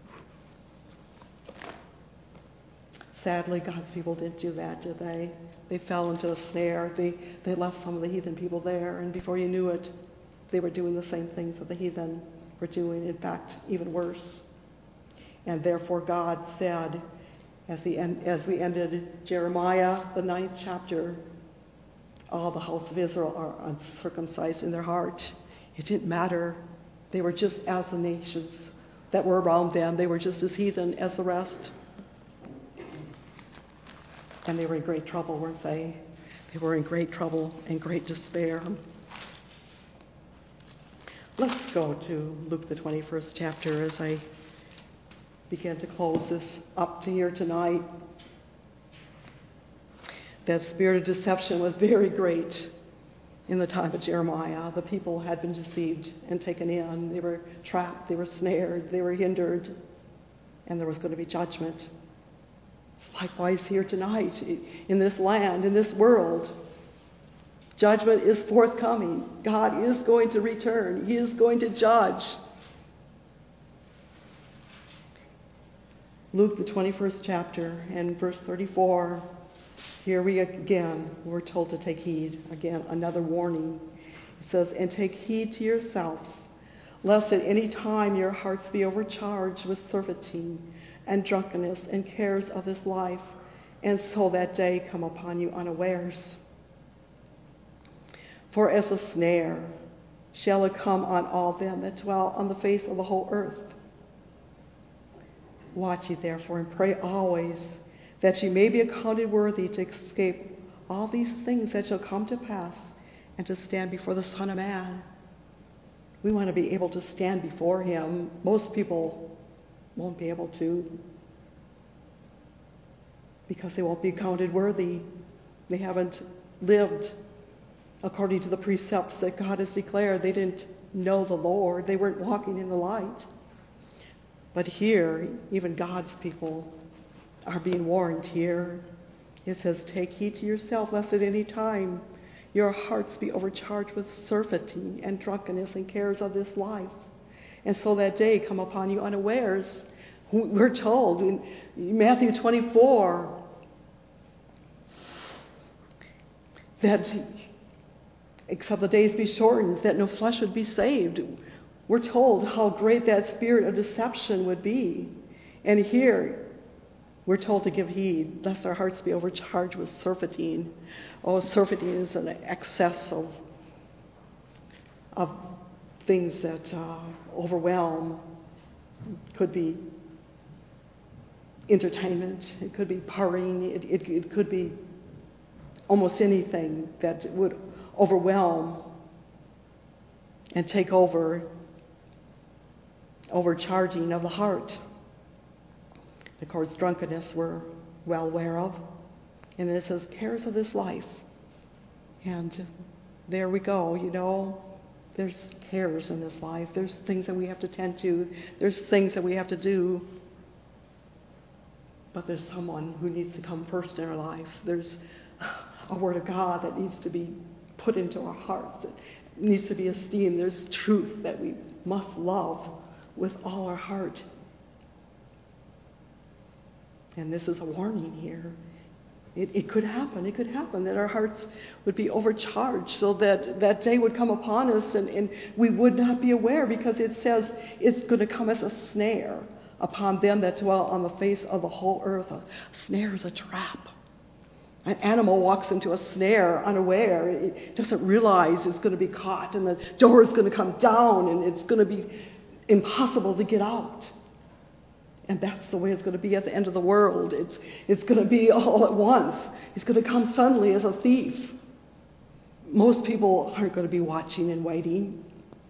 Sadly, God's people didn't do that, did they? They fell into a snare. They, they left some of the heathen people there, and before you knew it, they were doing the same things that the heathen were doing, in fact, even worse. And therefore God said, as, the end, as we ended Jeremiah, the ninth chapter, all the house of Israel are uncircumcised in their heart. It didn't matter. They were just as the nations that were around them. They were just as heathen as the rest. And they were in great trouble, weren't they? They were in great trouble and great despair. Let's go to Luke the twenty-first chapter as I begin to close this up to here tonight. That spirit of deception was very great in the time of Jeremiah. The people had been deceived and taken in. They were trapped, they were snared, they were hindered, and there was going to be judgment. Likewise here tonight, in this land, in this world, judgment is forthcoming. God is going to return. He is going to judge. Luke, the twenty-first chapter, and verse thirty-four. Here we again, we're told to take heed. Again, another warning. It says, "And take heed to yourselves, lest at any time your hearts be overcharged with surfeiting and drunkenness and cares of this life, and so that day come upon you unawares. For as a snare shall it come on all them that dwell on the face of the whole earth. Watch ye therefore, and pray always, that ye may be accounted worthy to escape all these things that shall come to pass, and to stand before the Son of Man." We want to be able to stand before him. Most people won't be able to. because they won't be counted worthy. They haven't lived according to the precepts that God has declared. They didn't know the Lord. They weren't walking in the light. But here, even God's people are being warned here. It says, take heed to yourself, lest at any time your hearts be overcharged with surfeiting and drunkenness and cares of this life. And so that day come upon you unawares. We're told in Matthew twenty-four that except the days be shortened, that no flesh would be saved. We're told how great that spirit of deception would be. And here, we're told to give heed, lest our hearts be overcharged with surfeiting. Oh, surfeiting is an excess of, of things that uh, overwhelm. It could be entertainment. It could be partying. It, it, it could be almost anything that would overwhelm and take over, overcharging of the heart. Of course, drunkenness we're well aware of. And it says, cares of this life. And there we go, you know. There's cares in this life. There's things that we have to tend to. There's things that we have to do. But there's someone who needs to come first in our life. There's a word of God that needs to be put into our hearts. It needs to be esteemed. There's truth that we must love with all our heart. And this is a warning here. It, it could happen. It could happen that our hearts would be overcharged so that that day would come upon us and, and we would not be aware, because it says it's going to come as a snare upon them that dwell on the face of the whole earth. A snare is a trap. An animal walks into a snare unaware. It doesn't realize it's going to be caught, and the door is going to come down, and it's going to be impossible to get out. And that's the way it's going to be at the end of the world. It's, it's going to be all at once. It's going to come suddenly as a thief. Most people aren't going to be watching and waiting.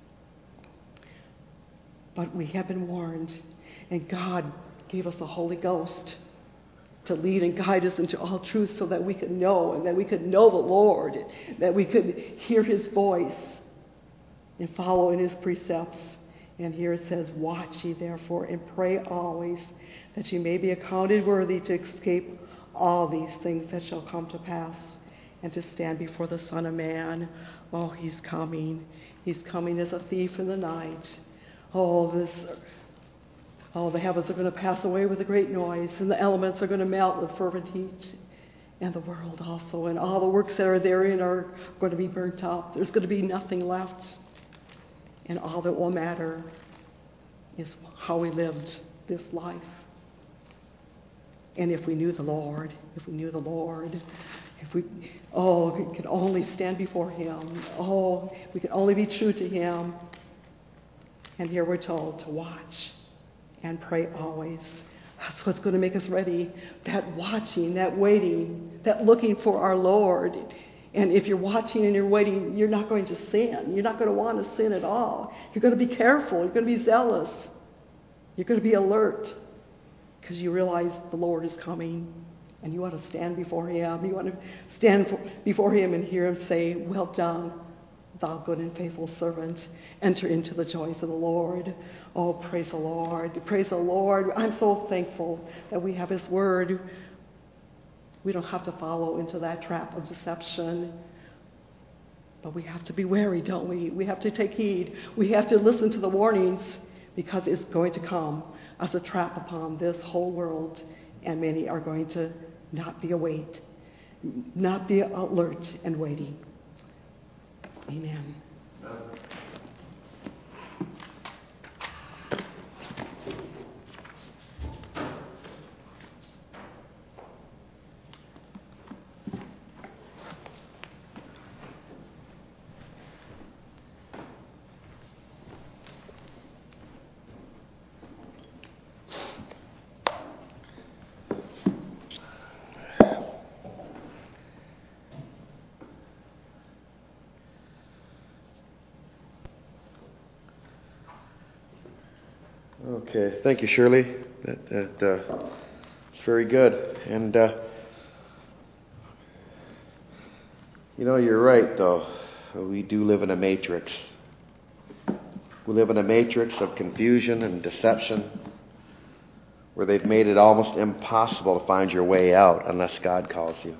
But we have been warned, and God gave us the Holy Ghost to lead and guide us into all truth so that we could know, and that we could know the Lord, that we could hear His voice and follow in His precepts. And here it says, watch ye therefore and pray always, that ye may be accounted worthy to escape all these things that shall come to pass, and to stand before the Son of Man. Oh, He's coming. He's coming as a thief in the night. Oh, this, oh, the heavens are going to pass away with a great noise, and the elements are going to melt with fervent heat, and the world also, and all the works that are therein are going to be burnt up. There's going to be nothing left. And all that will matter is how we lived this life. And if we knew the Lord, if we knew the Lord, if we, oh, we could only stand before Him. Oh, we could only be true to Him. And here we're told to watch and pray always. That's what's going to make us ready. That watching, that waiting, that looking for our Lord. And if you're watching and you're waiting, you're not going to sin. You're not going to want to sin at all. You're going to be careful. You're going to be zealous. You're going to be alert, because you realize the Lord is coming, and you want to stand before Him. You want to stand for, before Him and hear Him say, well done, thou good and faithful servant. Enter into the joys of the Lord. Oh, praise the Lord. Praise the Lord. I'm so thankful that we have His Word. We don't have to follow into that trap of deception. But we have to be wary, don't we? We have to take heed. We have to listen to the warnings, because it's going to come as a trap upon this whole world. And many are going to not be awake, not be alert and waiting. Amen. Okay, thank you, Shirley. That, that uh, it's very good. And uh, You know, you're right, though. We do live in a matrix. We live in a matrix of confusion and deception where they've made it almost impossible to find your way out unless God calls you.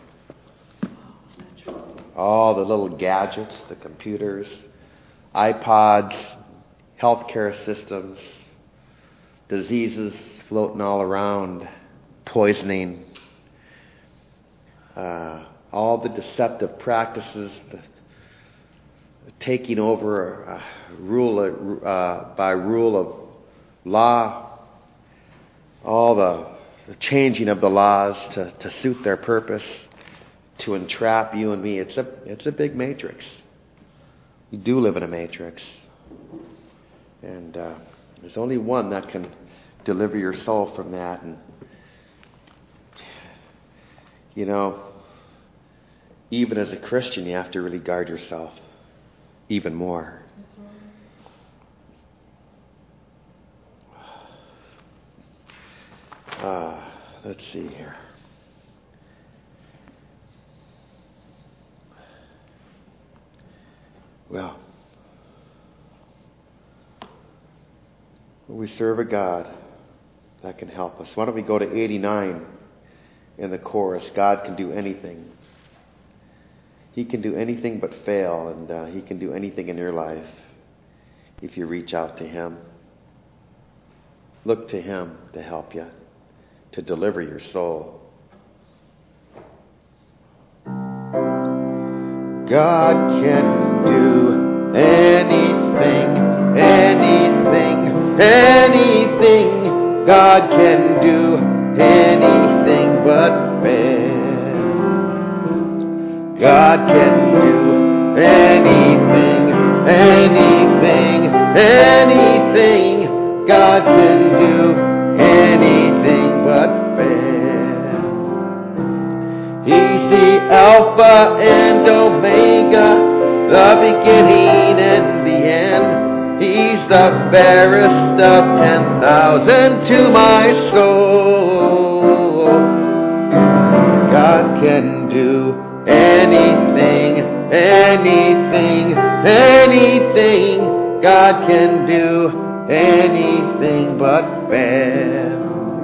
All the little gadgets, the computers, iPods, healthcare systems, diseases floating all around, poisoning, uh, all the deceptive practices, the taking over uh, rule uh, by rule of law, all the, the changing of the laws to, to suit their purpose, to entrap you and me. It's a it's a big matrix. We do live in a matrix, and uh, there's only one that can deliver your soul from that. And you know, even as a Christian, you have to really guard yourself even more. Uh, let's see here. Well, we serve a God that can help us. Why don't we go to eighty-nine in the chorus? God can do anything. He can do anything but fail, and uh, He can do anything in your life if you reach out to Him. Look to Him to help you, to deliver your soul. God can do anything, anything, anything. God can do anything but fail. God can do anything, anything, anything. God can do anything but fail. He's the Alpha and Omega, the beginning and the end. He's the fairest of ten thousand to my soul. God can do anything, anything, anything. God can do anything but fail.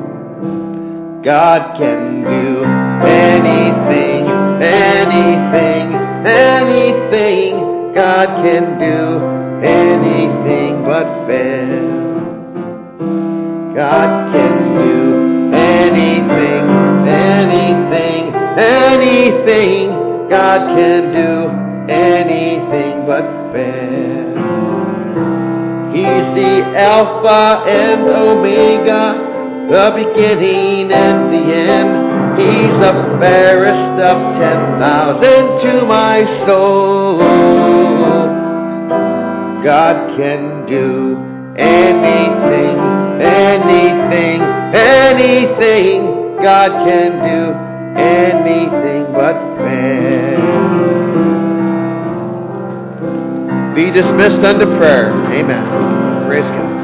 God can do anything, anything, anything. God can do anything but fail. God can do anything, anything, anything. God can do anything but fail. He's the Alpha and Omega, the beginning and the end. He's the fairest of ten thousand to my soul. God can do anything, anything, anything. God can do anything but fail. Be dismissed unto prayer. Amen. Praise God.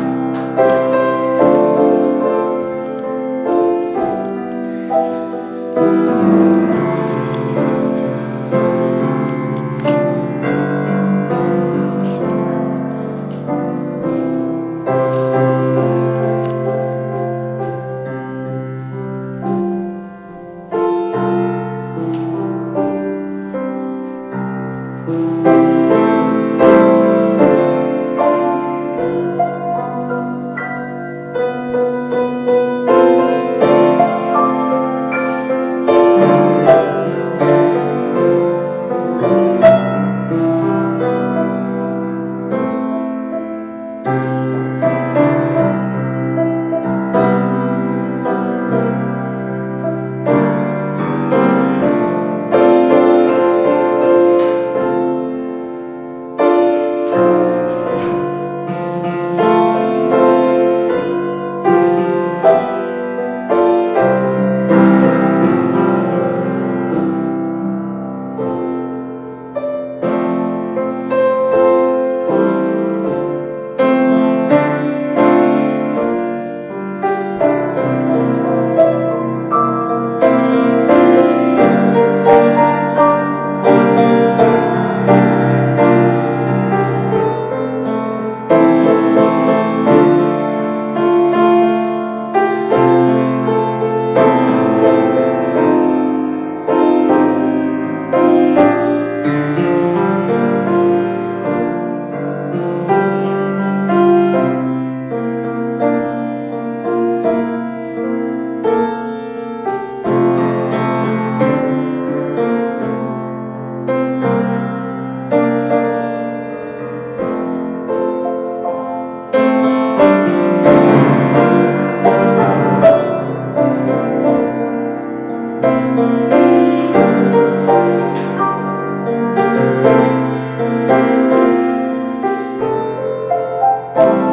Amen.